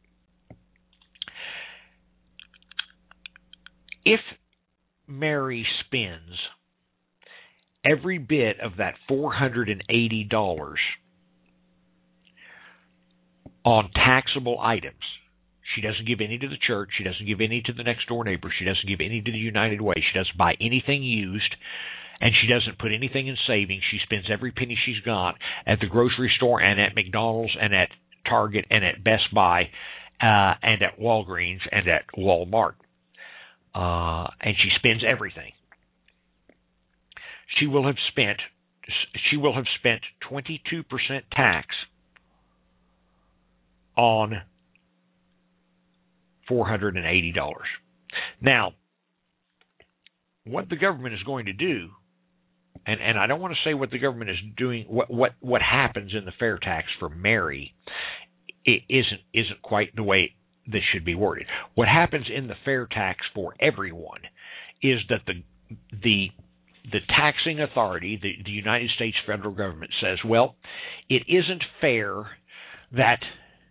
If Mary spends every bit of that $480 on taxable items, she doesn't give any to the church, she doesn't give any to the next door neighbor, she doesn't give any to the United Way, she doesn't buy anything used, and she doesn't put anything in savings. She spends every penny she's got at the grocery store and at McDonald's and at Target and at Best Buy and at Walgreens and at Walmart. And she spends everything. She will have spent 22% tax on $480. Now, what the government is going to do, and I don't want to say what the government is doing, what happens in the fair tax for Mary, it isn't quite the way this should be worded. What happens in the fair tax for everyone is that the taxing authority, the United States federal government, says, well, it isn't fair that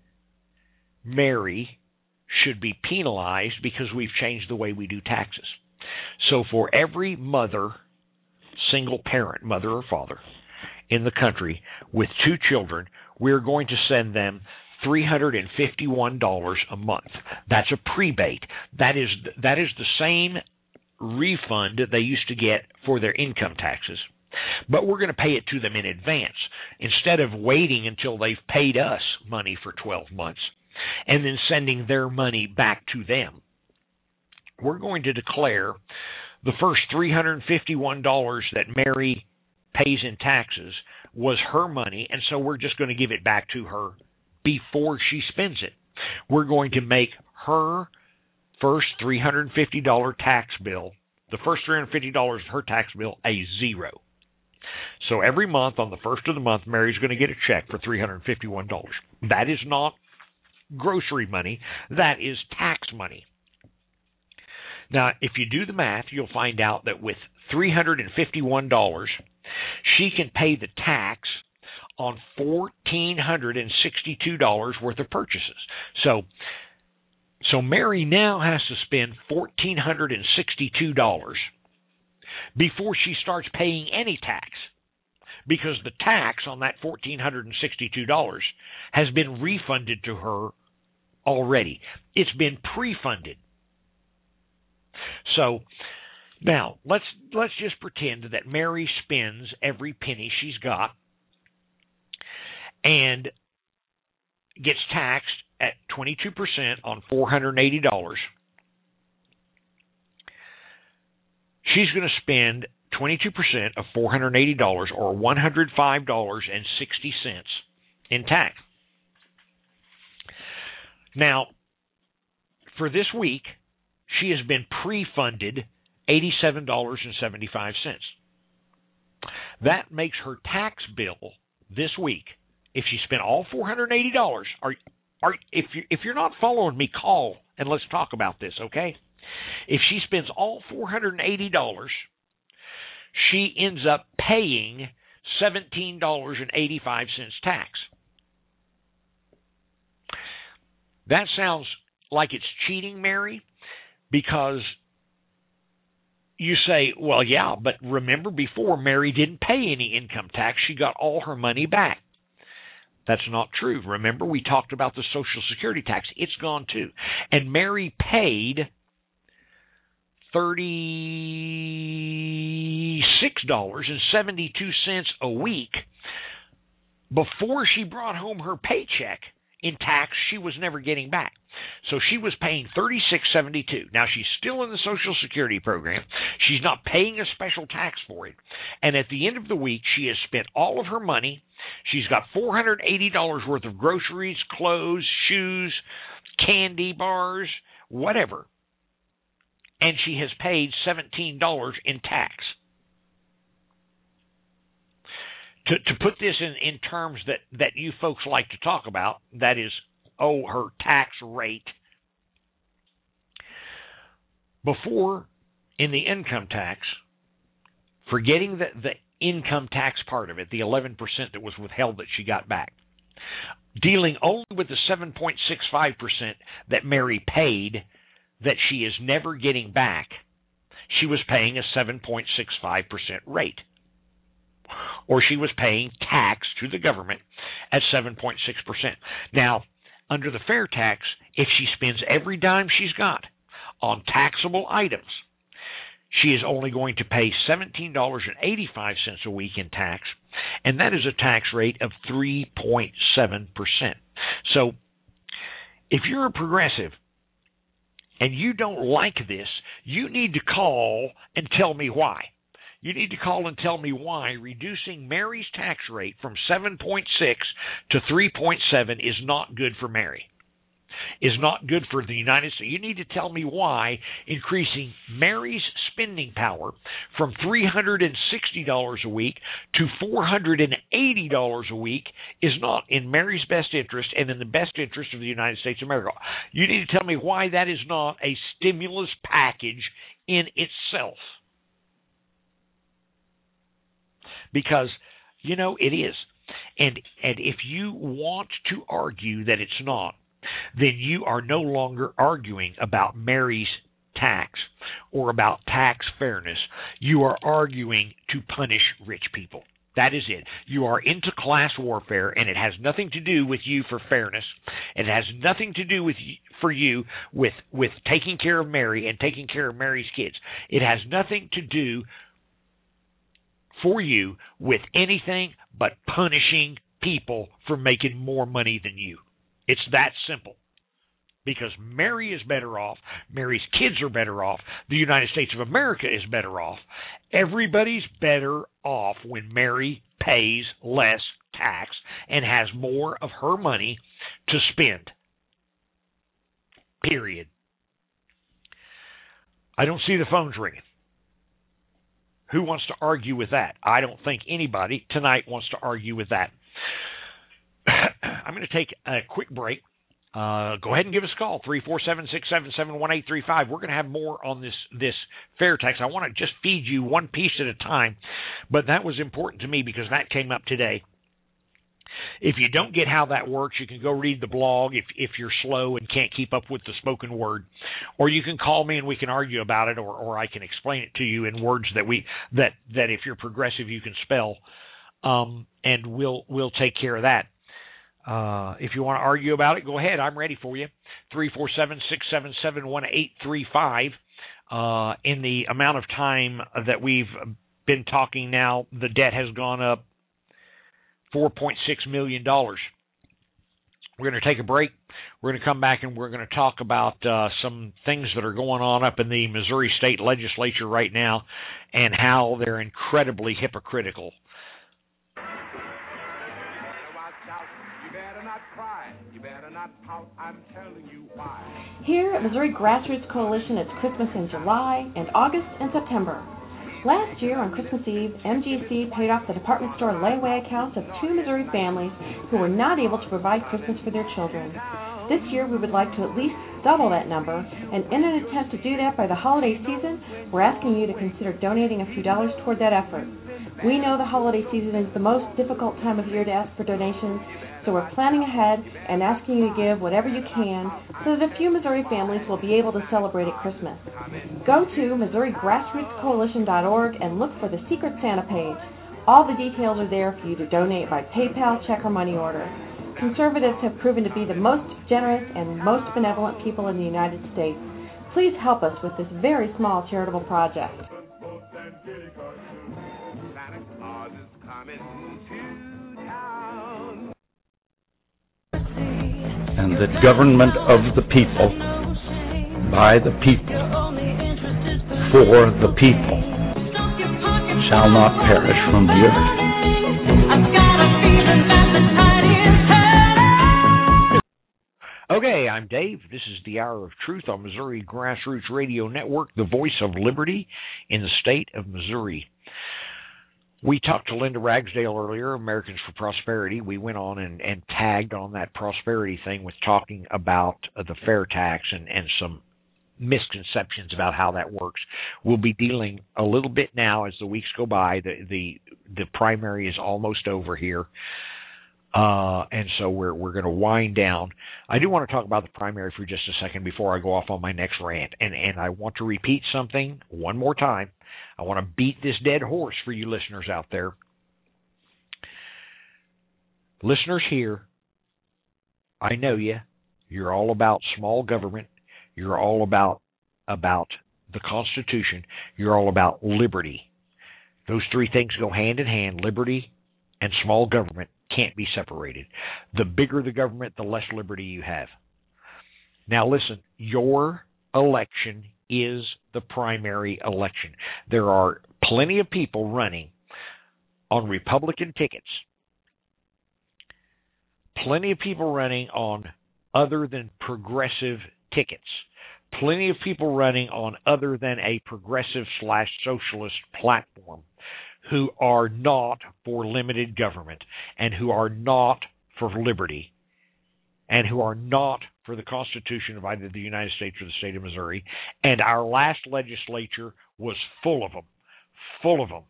Mary should be penalized because we've changed the way we do taxes. So for every mother, single parent, mother or father, in the country with 2 children, we're going to send them $351 a month. That's a prebate. That is the same refund that they used to get for their income taxes, but we're going to pay it to them in advance instead of waiting until they've paid us money for 12 months and then sending their money back to them. We're going to declare the first $351 that Mary pays in taxes was her money, and so we're just going to give it back to her before she spends it. We're going to make her first $350 tax bill, the first $350 of her tax bill, a 0. So every month, on the first of the month, Mary's going to get a check for $351. That is not grocery money. That is tax money. Now, if you do the math, you'll find out that with $351, she can pay the tax on $1,462 worth of purchases. So Mary now has to spend $1,462 before she starts paying any tax, because the tax on that $1,462 has been refunded to her already. It's been pre-funded. So now let's just pretend that Mary spends every penny she's got and gets taxed at 22% on $480. She's going to spend 22% of $480, or $105.60 in tax. Now, for this week, she has been pre-funded $87.75. That makes her tax bill this week, if she spent all $480, if you're not following me, call and let's talk about this, okay? If she spends all $480, she ends up paying $17.85 tax. That sounds like it's cheating, Mary, because you say, well, yeah, but remember before, Mary didn't pay any income tax. She got all her money back. That's not true. Remember, we talked about the Social Security tax. It's gone too. And Mary paid $36.72 a week before she brought home her paycheck in tax she was never getting back. So she was paying $36.72. Now, she's still in the Social Security program. She's not paying a special tax for it. And at the end of the week, she has spent all of her money. She's got $480 worth of groceries, clothes, shoes, candy bars, whatever. And she has paid $17 in tax. To put this in terms that you folks like to talk about, that is, her tax rate. Before, in the income tax, forgetting the income tax part of it, the 11% that was withheld that she got back, dealing only with the 7.65% that Mary paid that she is never getting back, she was paying a 7.65% rate. Or she was paying tax to the government at 7.6%. Now, under the fair tax, if she spends every dime she's got on taxable items, she is only going to pay $17.85 a week in tax, and that is a tax rate of 3.7%. So, if you're a progressive and you don't like this, you need to call and tell me why. You need to call and tell me why reducing Mary's tax rate from 7.6 to 3.7 is not good for Mary, is not good for the United States. You need to tell me why increasing Mary's spending power from $360 a week to $480 a week is not in Mary's best interest and in the best interest of the United States of America. You need to tell me why that is not a stimulus package in itself. Because, it is. And if you want to argue that it's not, then you are no longer arguing about Mary's tax or about tax fairness. You are arguing to punish rich people. That is it. You are into class warfare, and it has nothing to do with you for fairness. It has nothing to do with taking care of Mary and taking care of Mary's kids. It has nothing to do for you with anything but punishing people for making more money than you. It's that simple. Because Mary is better off, Mary's kids are better off, the United States of America is better off. Everybody's better off when Mary pays less tax and has more of her money to spend. Period. I don't see the phones ringing. Who wants to argue with that? I don't think anybody tonight wants to argue with that. I'm going to take a quick break. Go ahead and give us a call, 347-677-1835. We're going to have more on this fair tax. I want to just feed you one piece at a time, but that was important to me because that came up today. If you don't get how that works, you can go read the blog if you're slow and can't keep up with the spoken word, or you can call me and we can argue about it, or I can explain it to you in words that if you're progressive you can spell, and we'll take care of that. If you want to argue about it, go ahead. I'm ready for you. 347-677-1835. In the amount of time that we've been talking now, the debt has gone up $4.6 million. We're going to take a break. We're going to come back and we're going to talk about some things that are going on up in the Missouri State Legislature right now and how they're incredibly hypocritical. Here at Missouri Grassroots Coalition, it's Christmas in July and August and September. Last year, on Christmas Eve, MGC paid off the department store layaway accounts of 2 Missouri families who were not able to provide Christmas for their children. This year, we would like to at least double that number, and in an attempt to do that by the holiday season, we're asking you to consider donating a few dollars toward that effort. We know the holiday season is the most difficult time of year to ask for donations, So we're planning ahead and asking you to give whatever you can so that a few Missouri families will be able to celebrate at Christmas. Go to MissouriGrassrootsCoalition.org and look for the Secret Santa page. All the details are there for you to donate by PayPal, check, or money order. Conservatives have proven to be the most generous and most benevolent people in the United States. Please help us with this very small charitable project. And the government of the people, by the people, for the people, shall not perish from the earth. Okay, I'm Dave. This is the Hour of Truth on Missouri Grassroots Radio Network, the voice of liberty in the state of Missouri. We talked to Linda Ragsdale earlier, Americans for Prosperity. We went on and tagged on that prosperity thing with talking about the fair tax and some misconceptions about how that works. We'll be dealing a little bit now as the weeks go by. The primary is almost over here. And so we're going to wind down. I do want to talk about the primary for just a second before I go off on my next rant. And I want to repeat something one more time. I want to beat this dead horse for you listeners out there. Listeners here, I know you. You're all about small government. You're all about the Constitution. You're all about liberty. Those three things go hand in hand. Liberty and small government can't be separated. The bigger the government, the less liberty you have. Now listen, your election is the primary election. There are plenty of people running on Republican tickets. Plenty of people running on other than progressive tickets. Plenty of people running on other than a progressive/socialist platform who are not for limited government and who are not for liberty and who are not for the Constitution of either the United States or the state of Missouri. And our last legislature was full of them. Full of them.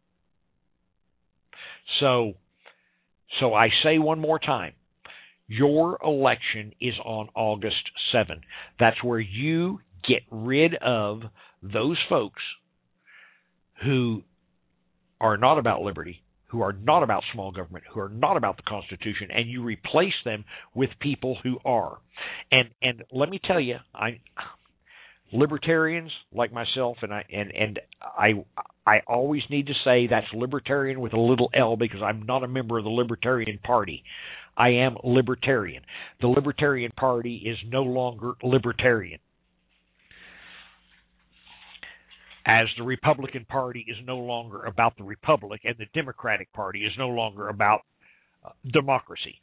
So I say one more time, your election is on August 7th. That's where you get rid of those folks who are not about liberty, who are not about small government, who are not about the Constitution, and you replace them with people who are. And let me tell you, libertarians like myself, and I always need to say that's libertarian with a little L because I'm not a member of the Libertarian Party. I am libertarian. The Libertarian Party is no longer libertarian. As the Republican Party is no longer about the Republic and the Democratic Party is no longer about democracy.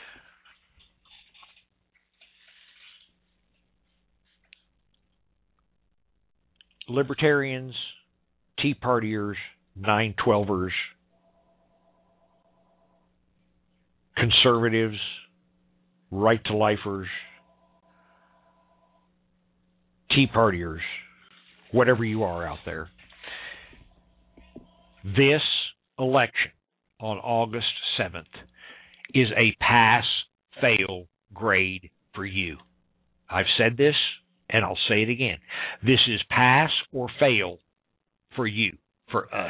Libertarians, Tea Partiers, 9/12ers, conservatives, right-to-lifers, Tea Partiers, whatever you are out there, this election on August 7th is a pass-fail grade for you. I've said this, and I'll say it again. This is pass or fail for you, for us.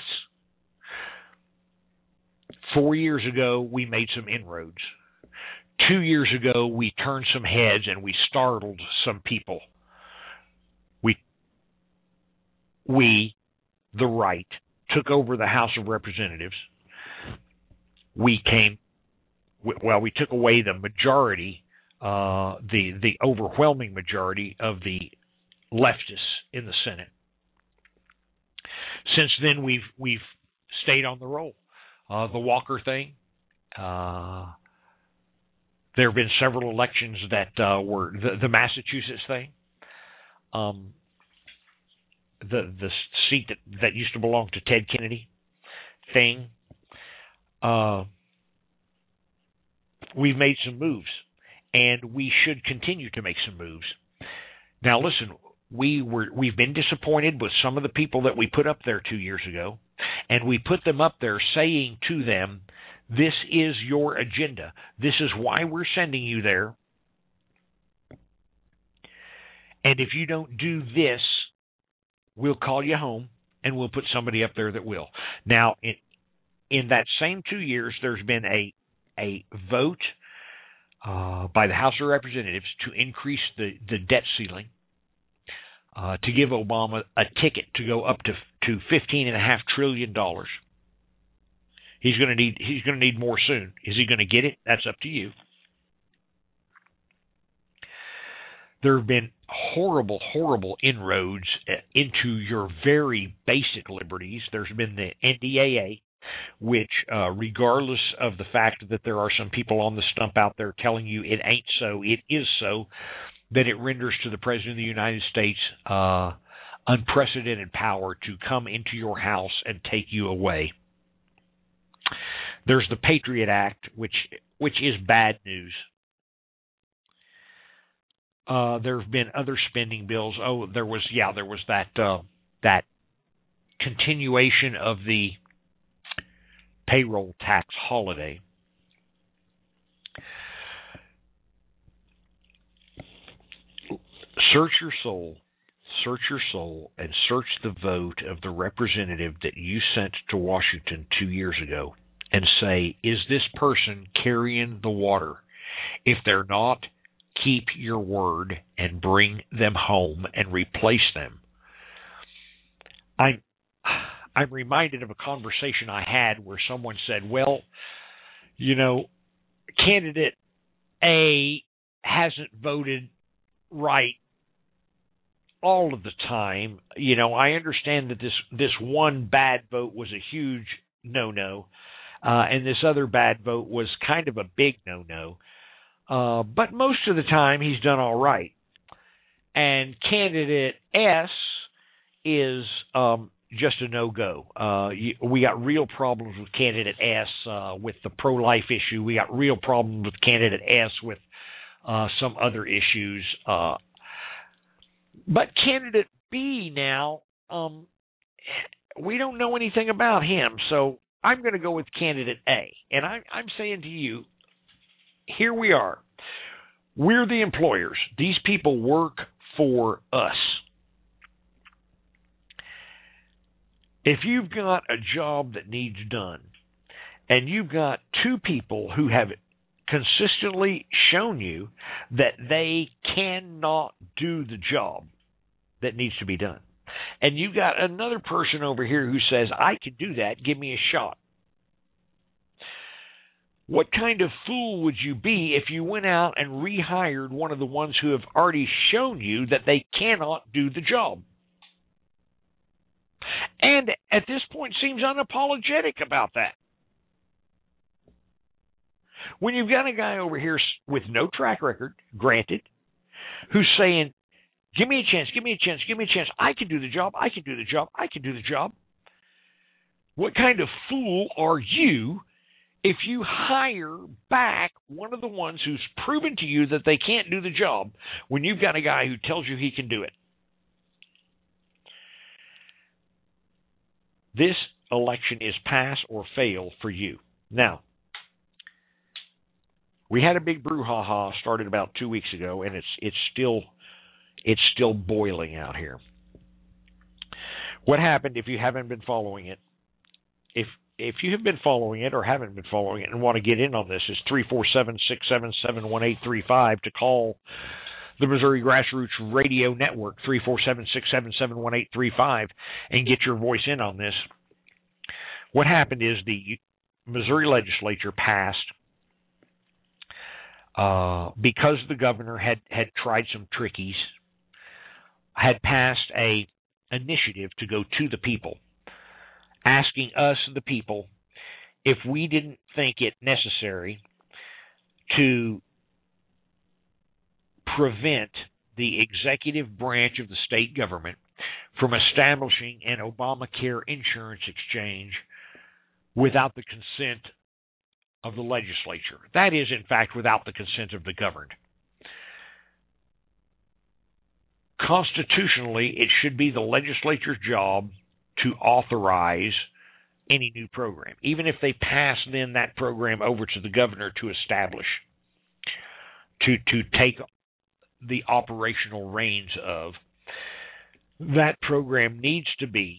4 years ago, we made some inroads. 2 years ago, we turned some heads and we startled some people. We, the right, took over the House of Representatives. We took away the majority, the overwhelming majority of the leftists in the Senate. Since then, we've stayed on the roll. The Walker thing. There have been several elections that were the Massachusetts thing. The seat that used to belong to Ted Kennedy thing. We've made some moves, and we should continue to make some moves. Now, listen, we've been disappointed with some of the people that we put up there 2 years ago, and we put them up there saying to them This is your agenda. This is why we're sending you there. And if you don't do this, we'll call you home and we'll put somebody up there that will. Now, in that same 2 years, there's been a vote by the House of Representatives to increase the debt ceiling, to give Obama a ticket to go up to $15.5 trillion. He's going to need more soon. Is he going to get it? That's up to you. There have been horrible, horrible inroads into your very basic liberties. There's been the NDAA, which, regardless of the fact that there are some people on the stump out there telling you it ain't so, it is so, that it renders to the President of the United States unprecedented power to come into your house and take you away. There's the Patriot Act, which is bad news. There have been other spending bills. Oh, there was that continuation of the payroll tax holiday. Search your soul, and search the vote of the representative that you sent to Washington 2 years ago and say, is this person carrying the water? If they're not, keep your word and bring them home and replace them. I'm reminded of a conversation I had where someone said, well, candidate A hasn't voted right all of the time. I understand that this one bad vote was a huge no-no, and this other bad vote was kind of a big no-no. But most of the time he's done all right. And candidate S is just a no-go. We got real problems with candidate S with the pro-life issue. We got real problems with candidate S with some other issues. But candidate B now, we don't know anything about him, so I'm going to go with candidate A. And I'm saying to you, here we are. We're the employers. These people work for us. If you've got a job that needs done, and you've got two people who have consistently shown you that they cannot do the job that needs to be done, and you've got another person over here who says, I can do that, give me a shot. What kind of fool would you be if you went out and rehired one of the ones who have already shown you that they cannot do the job? And at this point seems unapologetic about that. When you've got a guy over here with no track record, granted, who's saying, give me a chance, give me a chance, give me a chance. I can do the job, I can do the job, I can do the job. What kind of fool are you if you hire back one of the ones who's proven to you that they can't do the job when you've got a guy who tells you he can do it? This election is pass or fail for you. Now, we had a big brouhaha started about 2 weeks ago, and it's still boiling out here. What happened, if you haven't been following it, if you have been following it or haven't been following it and want to get in on this, is 347-677-1835 to call the Missouri Grassroots Radio Network, 347-677-1835, and get your voice in on this. What happened is the Missouri legislature passed, because the governor had tried some trickies, had passed a initiative to go to the people, asking us, the people, if we didn't think it necessary to prevent the executive branch of the state government from establishing an Obamacare insurance exchange without the consent of the legislature. That is, in fact, without the consent of the governed. Constitutionally, it should be the legislature's job to authorize any new program, even if they pass then that program over to the governor to establish, to take the operational reins of. That program needs to be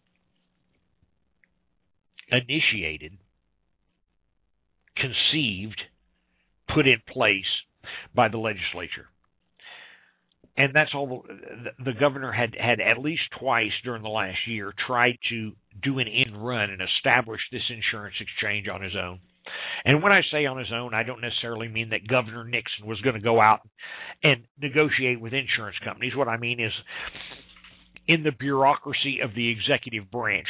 initiated, conceived, put in place by the legislature. And that's all. The governor had at least twice during the last year tried to do an end run and establish this insurance exchange on his own. And when I say on his own, I don't necessarily mean that Governor Nixon was going to go out and negotiate with insurance companies. What I mean is in the bureaucracy of the executive branch.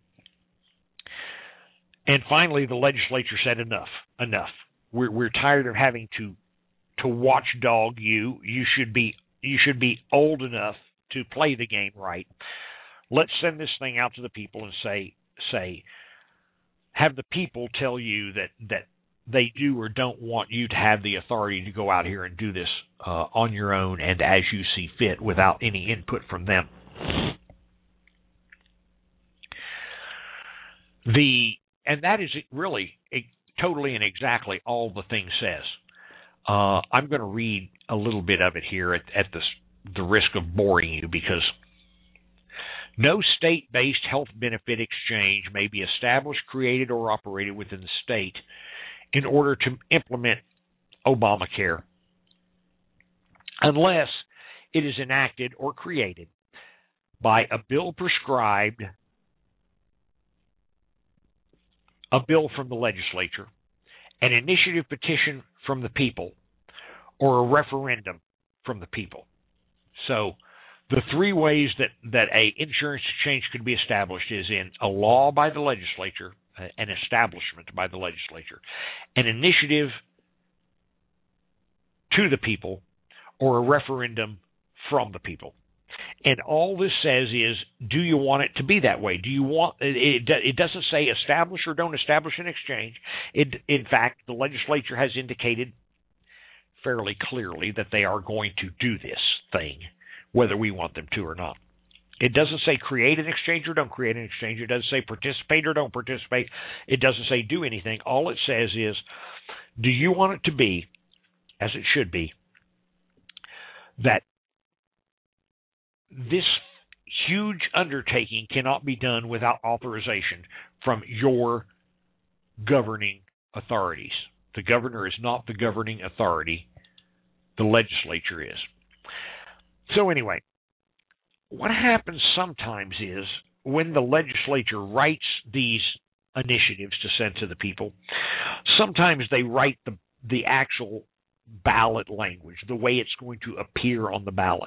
And finally, the legislature said enough. We're tired of having to watchdog you. You should be old enough to play the game right. Let's send this thing out to the people and say, have the people tell you that they do or don't want you to have the authority to go out here and do this on your own and as you see fit without any input from them. And that is really totally and exactly all the thing says. I'm going to read a little bit of it here at the risk of boring you, because no state-based health benefit exchange may be established, created, or operated within the state in order to implement Obamacare unless it is enacted or created by a bill from the legislature, an initiative petition from the people, or a referendum from the people. So the three ways that a insurance exchange could be established is in a law by the legislature, an establishment by the legislature, an initiative to the people, or a referendum from the people. And all this says is, do you want it to be that way? Do you want it? It doesn't say establish or don't establish an exchange. In fact, the legislature has indicated fairly clearly that they are going to do this thing, whether we want them to or not. It doesn't say create an exchange or don't create an exchange. It doesn't say participate or don't participate. It doesn't say do anything. All it says is, do you want it to be, as it should be, that this huge undertaking cannot be done without authorization from your governing authorities. The governor is not the governing authority. The legislature is. So anyway, what happens sometimes is when the legislature writes these initiatives to send to the people, sometimes they write the actual ballot language, the way it's going to appear on the ballot.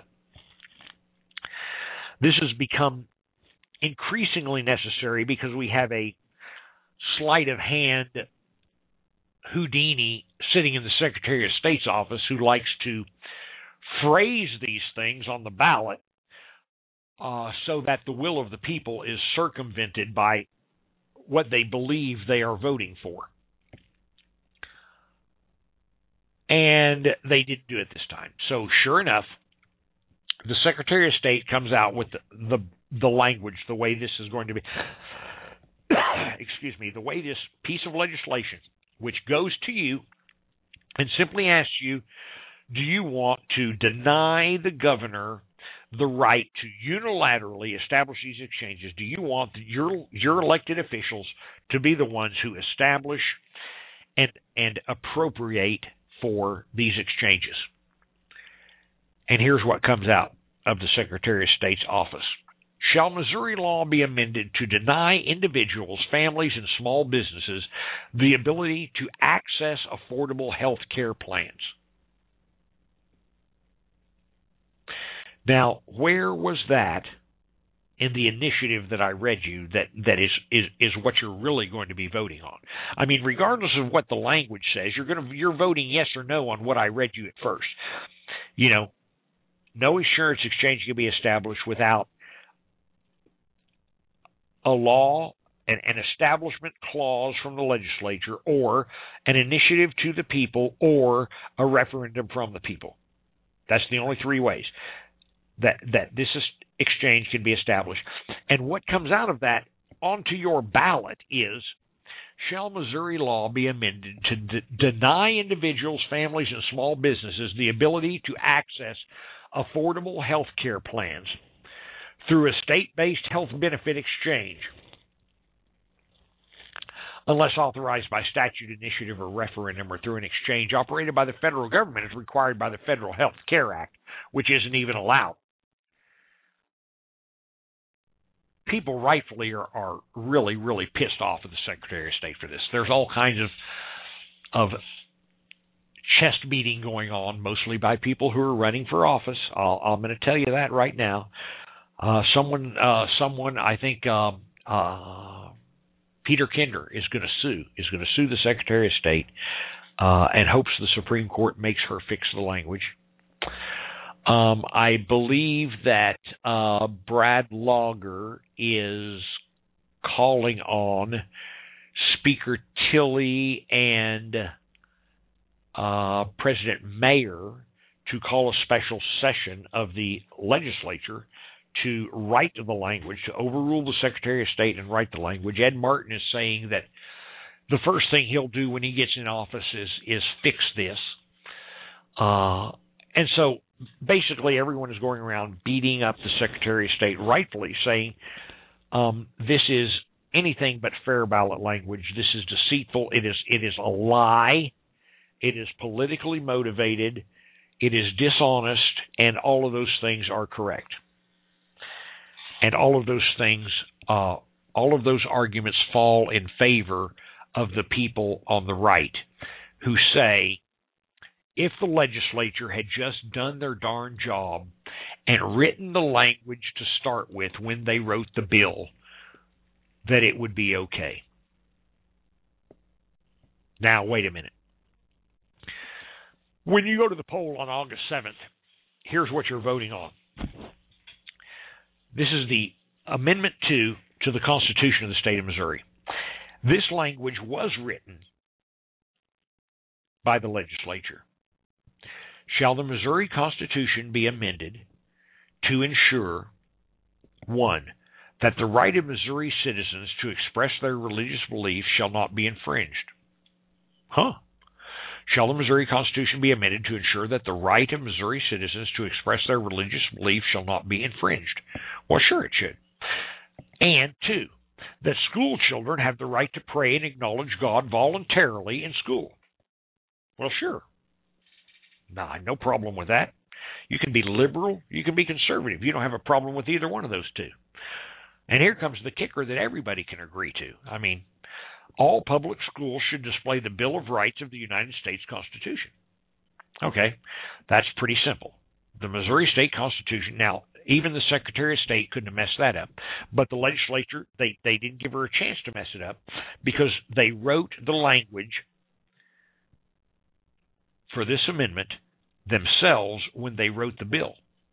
This has become increasingly necessary because we have a sleight of hand Houdini sitting in the Secretary of State's office who likes to phrase these things on the ballot so that the will of the people is circumvented by what they believe they are voting for. And they didn't do it this time. So sure enough, the Secretary of State comes out with the language, the way this is going to be, the way this piece of legislation, which goes to you and simply asks you, do you want to deny the governor the right to unilaterally establish these exchanges? Do you want your elected officials to be the ones who establish and appropriate for these exchanges? And here's what comes out of the Secretary of State's office. Shall Missouri law be amended to deny individuals, families, and small businesses the ability to access affordable health care plans? Now, where was that in the initiative that I read you that is what you're really going to be voting on? I mean, regardless of what the language says, you're voting yes or no on what I read you at first. You know, no insurance exchange can be established without a law, an establishment clause from the legislature, or an initiative to the people, or a referendum from the people. That's the only three ways that this exchange can be established. And what comes out of that onto your ballot is, shall Missouri law be amended to deny individuals, families, and small businesses the ability to access affordable health care plans through a state-based health benefit exchange, unless authorized by statute, initiative, or referendum, or through an exchange operated by the federal government as required by the Federal Health Care Act, which isn't even allowed. People rightfully are really, really pissed off at the Secretary of State for this. There's all kinds of chest beating going on, mostly by people who are running for office. I'm going to tell you that right now. Someone, I think, Peter Kinder is going to sue the Secretary of State, and hopes the Supreme Court makes her fix the language. I believe that Brad Lager is calling on Speaker Tilley and President Mayer to call a special session of the legislature to write the language, to overrule the Secretary of State and write the language. Ed Martin is saying that the first thing he'll do when he gets in office is fix this. And so basically everyone is going around beating up the Secretary of State, rightfully saying this is anything but fair ballot language. This is deceitful. It is a lie. It is politically motivated. It is dishonest, and all of those things are correct. And all of those things, all of those arguments fall in favor of the people on the right who say, if the legislature had just done their darn job and written the language to start with when they wrote the bill, that it would be okay. Now, wait a minute. When you go to the poll on August 7th, here's what you're voting on. This is the Amendment 2 to the Constitution of the State of Missouri. This language was written by the legislature. Shall the Missouri Constitution be amended to ensure, 1, that the right of Missouri citizens to express their religious beliefs shall not be infringed? Shall the Missouri Constitution be amended to ensure that the right of Missouri citizens to express their religious beliefs shall not be infringed? Well, sure it should. And 2, that school children have the right to pray and acknowledge God voluntarily in school. Well, sure. No problem with that. You can be liberal, you can be conservative. You don't have a problem with either one of those two. And here comes the kicker that everybody can agree to. I mean, all public schools should display the Bill of Rights of the United States Constitution. Okay, that's pretty simple. The Missouri State Constitution, now, even the Secretary of State couldn't have messed that up. But the legislature, they didn't give her a chance to mess it up because they wrote the language for this amendment themselves when they wrote the bill.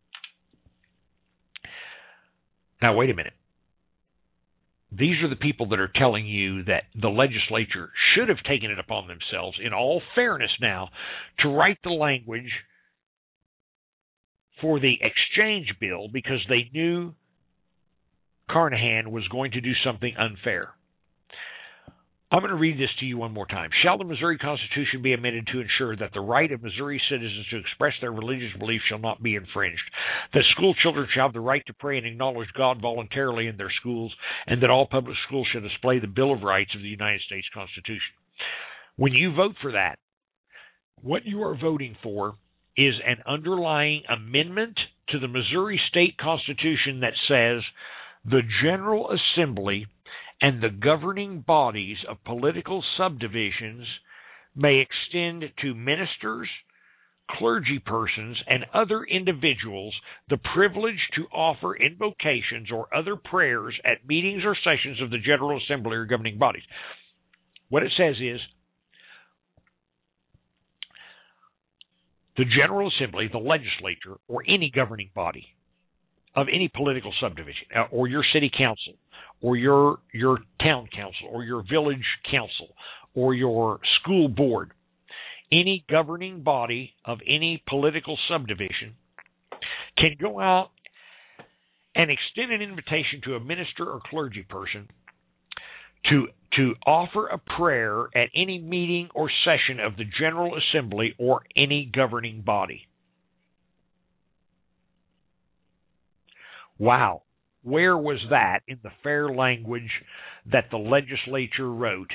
Now, wait a minute. These are the people that are telling you that the legislature should have taken it upon themselves, in all fairness now, to write the language for the exchange bill because they knew Carnahan was going to do something unfair. I'm going to read this to you one more time. Shall the Missouri Constitution be amended to ensure that the right of Missouri citizens to express their religious beliefs shall not be infringed, that school children shall have the right to pray and acknowledge God voluntarily in their schools, and that all public schools shall display the Bill of Rights of the United States Constitution? When you vote for that, what you are voting for is an underlying amendment to the Missouri State Constitution that says the General Assembly and the governing bodies of political subdivisions may extend to ministers, clergy persons, and other individuals the privilege to offer invocations or other prayers at meetings or sessions of the General Assembly or governing bodies. What it says is, the General Assembly, the legislature, or any governing body of any political subdivision, or your city council, or your town council, or your village council, or your school board, any governing body of any political subdivision can go out and extend an invitation to a minister or clergy person to offer a prayer at any meeting or session of the General Assembly or any governing body. Wow. Where was that in the fair language that the legislature wrote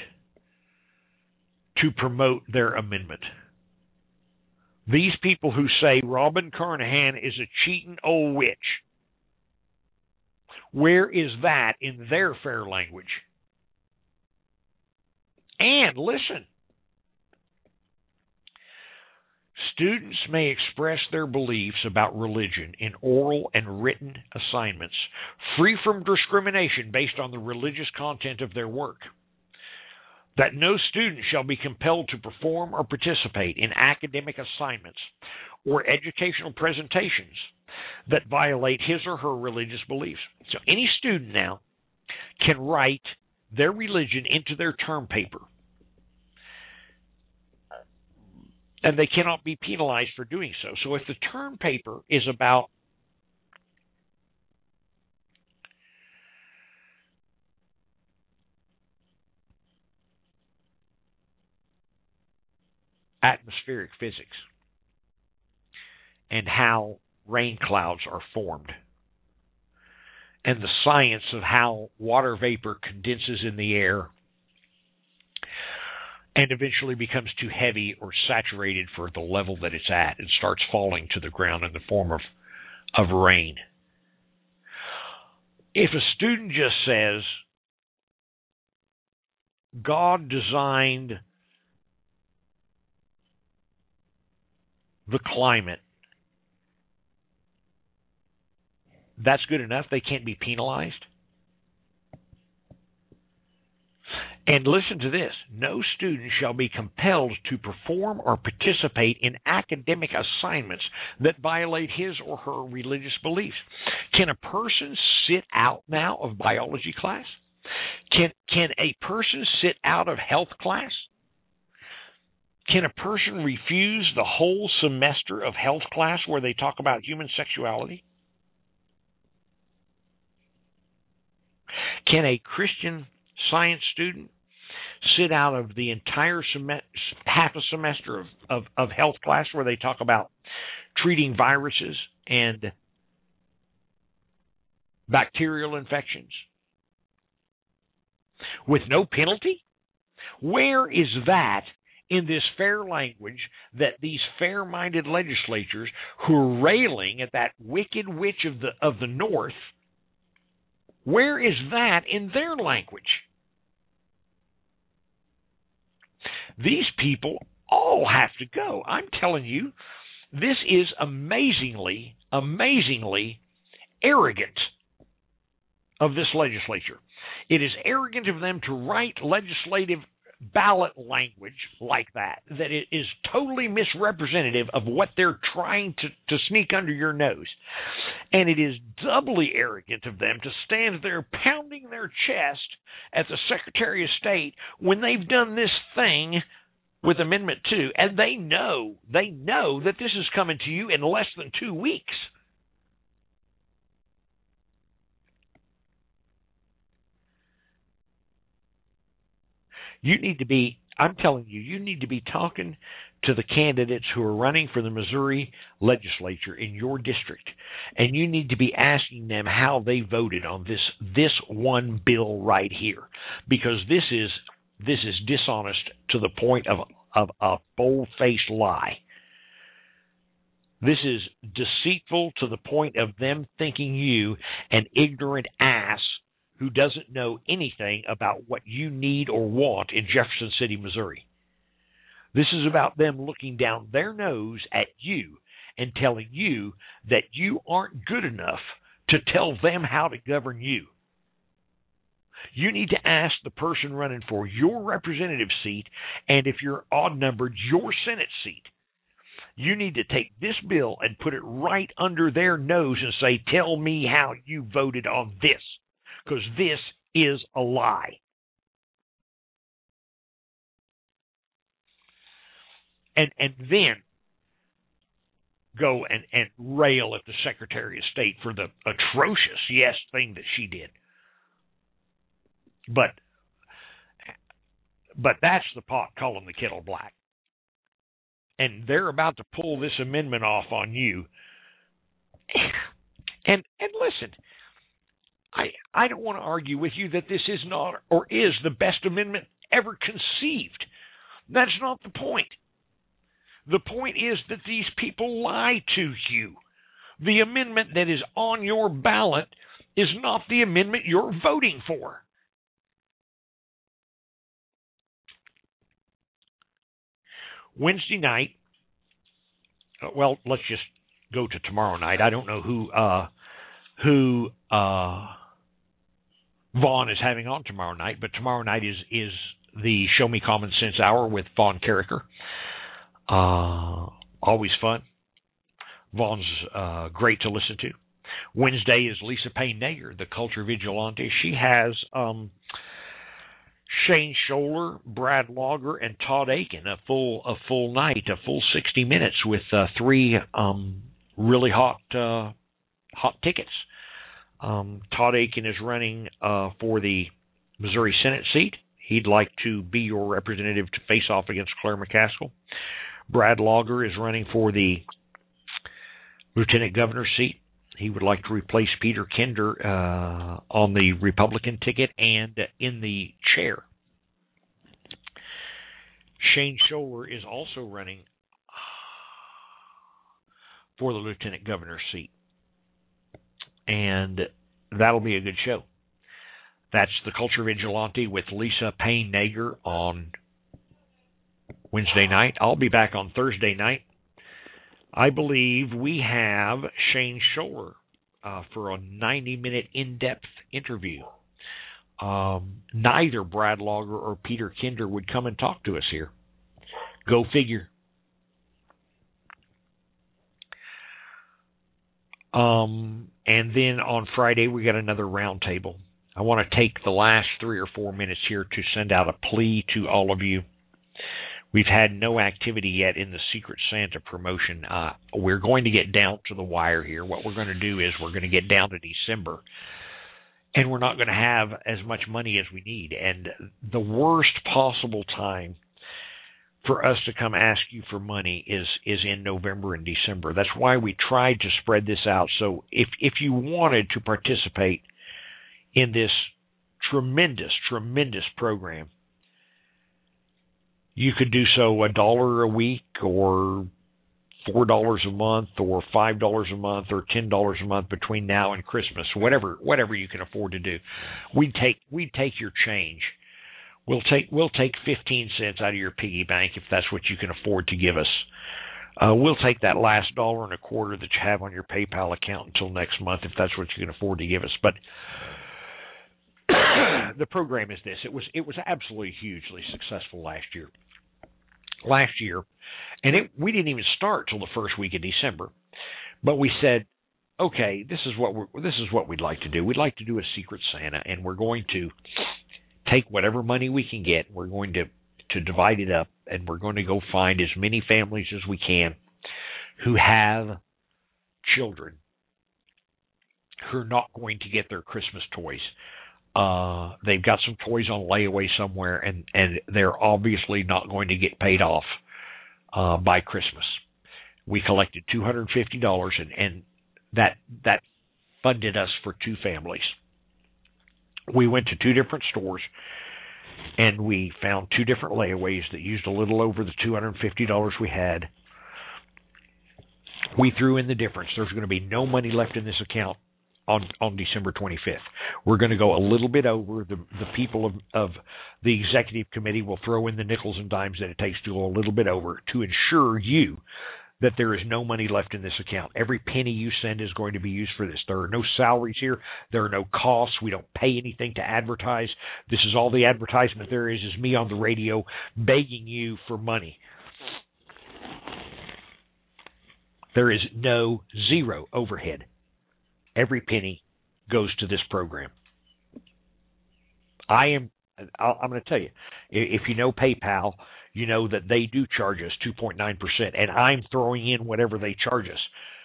to promote their amendment? These people who say Robin Carnahan is a cheating old witch, where is that in their fair language? And listen, students may express their beliefs about religion in oral and written assignments, free from discrimination based on the religious content of their work. That no student shall be compelled to perform or participate in academic assignments or educational presentations that violate his or her religious beliefs. So any student now can write their religion into their term paper, and they cannot be penalized for doing so. So if the term paper is about atmospheric physics and how rain clouds are formed, and the science of how water vapor condenses in the air and eventually becomes too heavy or saturated for the level that it's at and starts falling to the ground in the form of rain. If a student just says, God designed the climate, that's good enough, they can't be penalized. And listen to this, no student shall be compelled to perform or participate in academic assignments that violate his or her religious beliefs. Can a person sit out now of biology class? Can a person sit out of health class? Can a person refuse the whole semester of health class where they talk about human sexuality? Can a Christian science student sit out of the entire half a semester of health class where they talk about treating viruses and bacterial infections with no penalty? Where is that in this fair language that these fair-minded legislatures who are railing at that wicked witch of the North, where is that in their language? These people all have to go. I'm telling you, this is amazingly, amazingly arrogant of this legislature. It is arrogant of them to write legislative ballot language like that it is totally misrepresentative of what they're trying to sneak under your nose. And it is doubly arrogant of them to stand there pounding their chest at the Secretary of State when they've done this thing with Amendment 2, and they know that this is coming to you in less than 2 weeks. I'm telling you, you need to be talking to the candidates who are running for the Missouri legislature in your district, and you need to be asking them how they voted on this one bill right here, because this is dishonest to the point of a bold-faced lie. This is deceitful to the point of them thinking you an ignorant ass who doesn't know anything about what you need or want in Jefferson City, Missouri. This is about them looking down their nose at you and telling you that you aren't good enough to tell them how to govern you. You need to ask the person running for your representative seat, and if you're odd-numbered, your Senate seat. You need to take this bill and put it right under their nose and say, tell me how you voted on this, because this is a lie. And then go and rail at the Secretary of State for the atrocious thing that she did. But But that's the pot calling the kettle black. And they're about to pull this amendment off on you. And listen, I don't want to argue with you that this is not or is the best amendment ever conceived. That's not the point. The point is that these people lie to you. The amendment that is on your ballot is not the amendment you're voting for. Wednesday night, well, let's just go to tomorrow night. I don't know who Vaughn is having on tomorrow night, but tomorrow night is the Show Me Common Sense Hour with Vaughn Carricker. Always fun. Vaughn's great to listen to. Wednesday is Lisa Payne Nager, the culture vigilante. She has Shane Scholler, Brad Lager, and Todd Aiken, a full night, a full 60 minutes with three really hot tickets. Todd Aiken is running for the Missouri Senate seat. He'd like to be your representative to face off against Claire McCaskill. Brad Lager is running for the lieutenant governor's seat. He would like to replace Peter Kinder on the Republican ticket and in the chair. Shane Scholler is also running for the lieutenant governor's seat. And that'll be a good show. That's the Culture Vigilante with Lisa Payne Nager on Wednesday night. I'll be back on Thursday night. I believe we have Shane Scholler for a 90-minute in-depth interview. Neither Brad Lager or Peter Kinder would come and talk to us here. Go figure. And then on Friday, we got another roundtable. I want to take the last 3 or 4 minutes here to send out a plea to all of you. We've had no activity yet in the Secret Santa promotion. We're going to get down to the wire here. What we're going to do is we're going to get down to December, and we're not going to have as much money as we need. And the worst possible time for us to come ask you for money is in November and December. That's why we tried to spread this out. So if you wanted to participate in this tremendous program, you could do so $1 a week or $4 a month or $5 a month or $10 a month between now and Christmas, whatever you can afford to do. We'd take your change. We'll take 15 cents out of your piggy bank if that's what you can afford to give us. We'll take that last $1.25 that you have on your PayPal account until next month if that's what you can afford to give us. But the program is this. It was absolutely hugely successful last year. And we didn't even start till the first week of December. But we said, okay, this is what we'd like to do. We'd like to do a Secret Santa, and we're going to take whatever money we can get. We're going to divide it up, and we're going to go find as many families as we can who have children who are not going to get their Christmas toys. They've got some toys on layaway somewhere, and they're obviously not going to get paid off by Christmas. We collected $250, and that funded us for 2 families. We went to 2 different stores, and we found 2 different layaways that used a little over the $250 we had. We threw in the difference. There's going to be no money left in this account on December 25th. We're going to go a little bit over. The people of the executive committee will throw in the nickels and dimes that it takes to go a little bit over to ensure you that there is no money left in this account. Every penny you send is going to be used for this. There are no salaries here. There are no costs. We don't pay anything to advertise. This is all the advertisement there is me on the radio begging you for money. There is zero overhead. Every penny goes to this program. I'm going to tell you, if you know PayPal, you know that they do charge us 2.9%, and I'm throwing in whatever they charge us.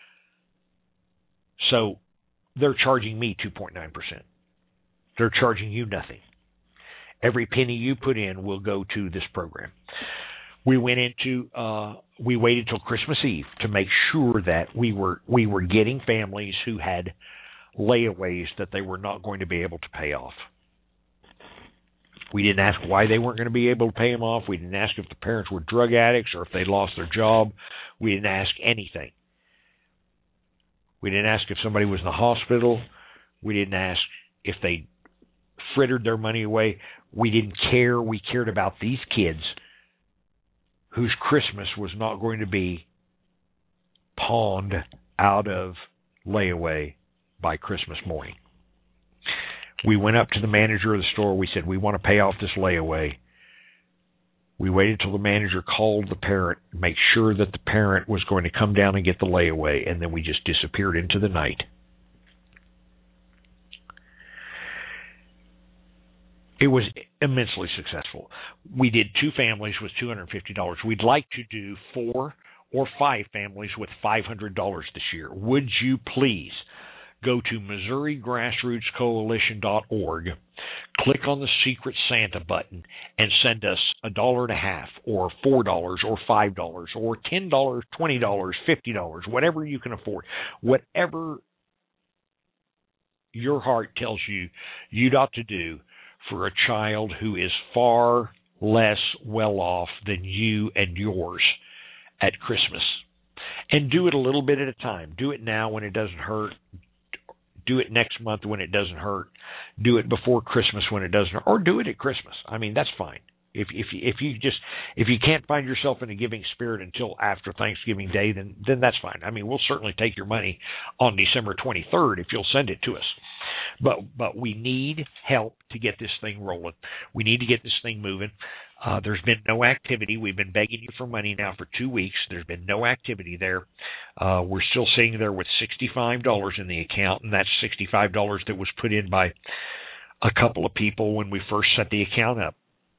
So they're charging me 2.9%. They're charging you nothing. Every penny you put in will go to this program. We waited till Christmas Eve to make sure that we were getting families who had layaways that they were not going to be able to pay off. We didn't ask why they weren't going to be able to pay them off. We didn't ask if the parents were drug addicts or if they lost their job. We didn't ask anything. We didn't ask if somebody was in the hospital. We didn't ask if they frittered their money away. We didn't care. We cared about these kids whose Christmas was not going to be pawned out of layaway by Christmas morning. We went up to the manager of the store. We said, we want to pay off this layaway. We waited till the manager called the parent, make sure that the parent was going to come down and get the layaway, and then we just disappeared into the night. It was immensely successful. We did 2 families with $250. We'd like to do 4 or 5 families with $500 this year. Would you please go to MissouriGrassrootsCoalition.org, click on the Secret Santa button, and send us $1.50 or $4 or $5 or $10, $20, $50, whatever you can afford, whatever your heart tells you you'd ought to do for a child who is far less well off than you and yours at Christmas. And do it a little bit at a time. Do it now when it doesn't hurt. Do it next month when it doesn't hurt. Do it before Christmas when it doesn't hurt, or do it at Christmas. I mean, that's fine. If you can't find yourself in a giving spirit until after Thanksgiving Day, then that's fine. I mean, we'll certainly take your money on December 23rd if you'll send it to us. But we need help to get this thing rolling. We need to get this thing moving. There's been no activity. We've been begging you for money now for 2 weeks. There's been no activity there. We're still sitting there with $65 in the account, and that's $65 that was put in by a couple of people when we first set the account up.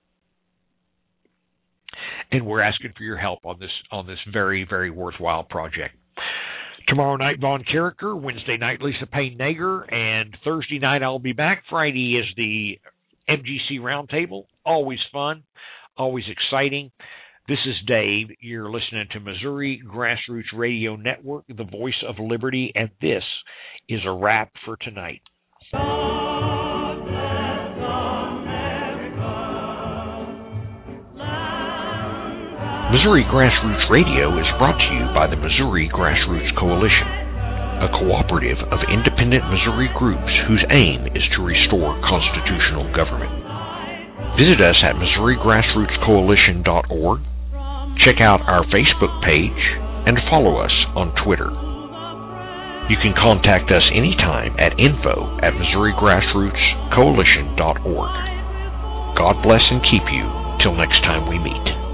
And we're asking for your help on this very, very worthwhile project. Tomorrow night, Vaughn Carricker. Wednesday night, Lisa Payne-Nager. And Thursday night, I'll be back. Friday is the MGC Roundtable. Always fun. Always exciting. This is Dave. You're listening to Missouri Grassroots Radio Network, the voice of liberty. And this is a wrap for tonight. Missouri Grassroots Radio is brought to you by the Missouri Grassroots Coalition, a cooperative of independent Missouri groups whose aim is to restore constitutional government. Visit us at MissouriGrassrootsCoalition.org, check out our Facebook page, and follow us on Twitter. You can contact us anytime at info@MissouriGrassrootsCoalition.org. God bless and keep you till next time we meet.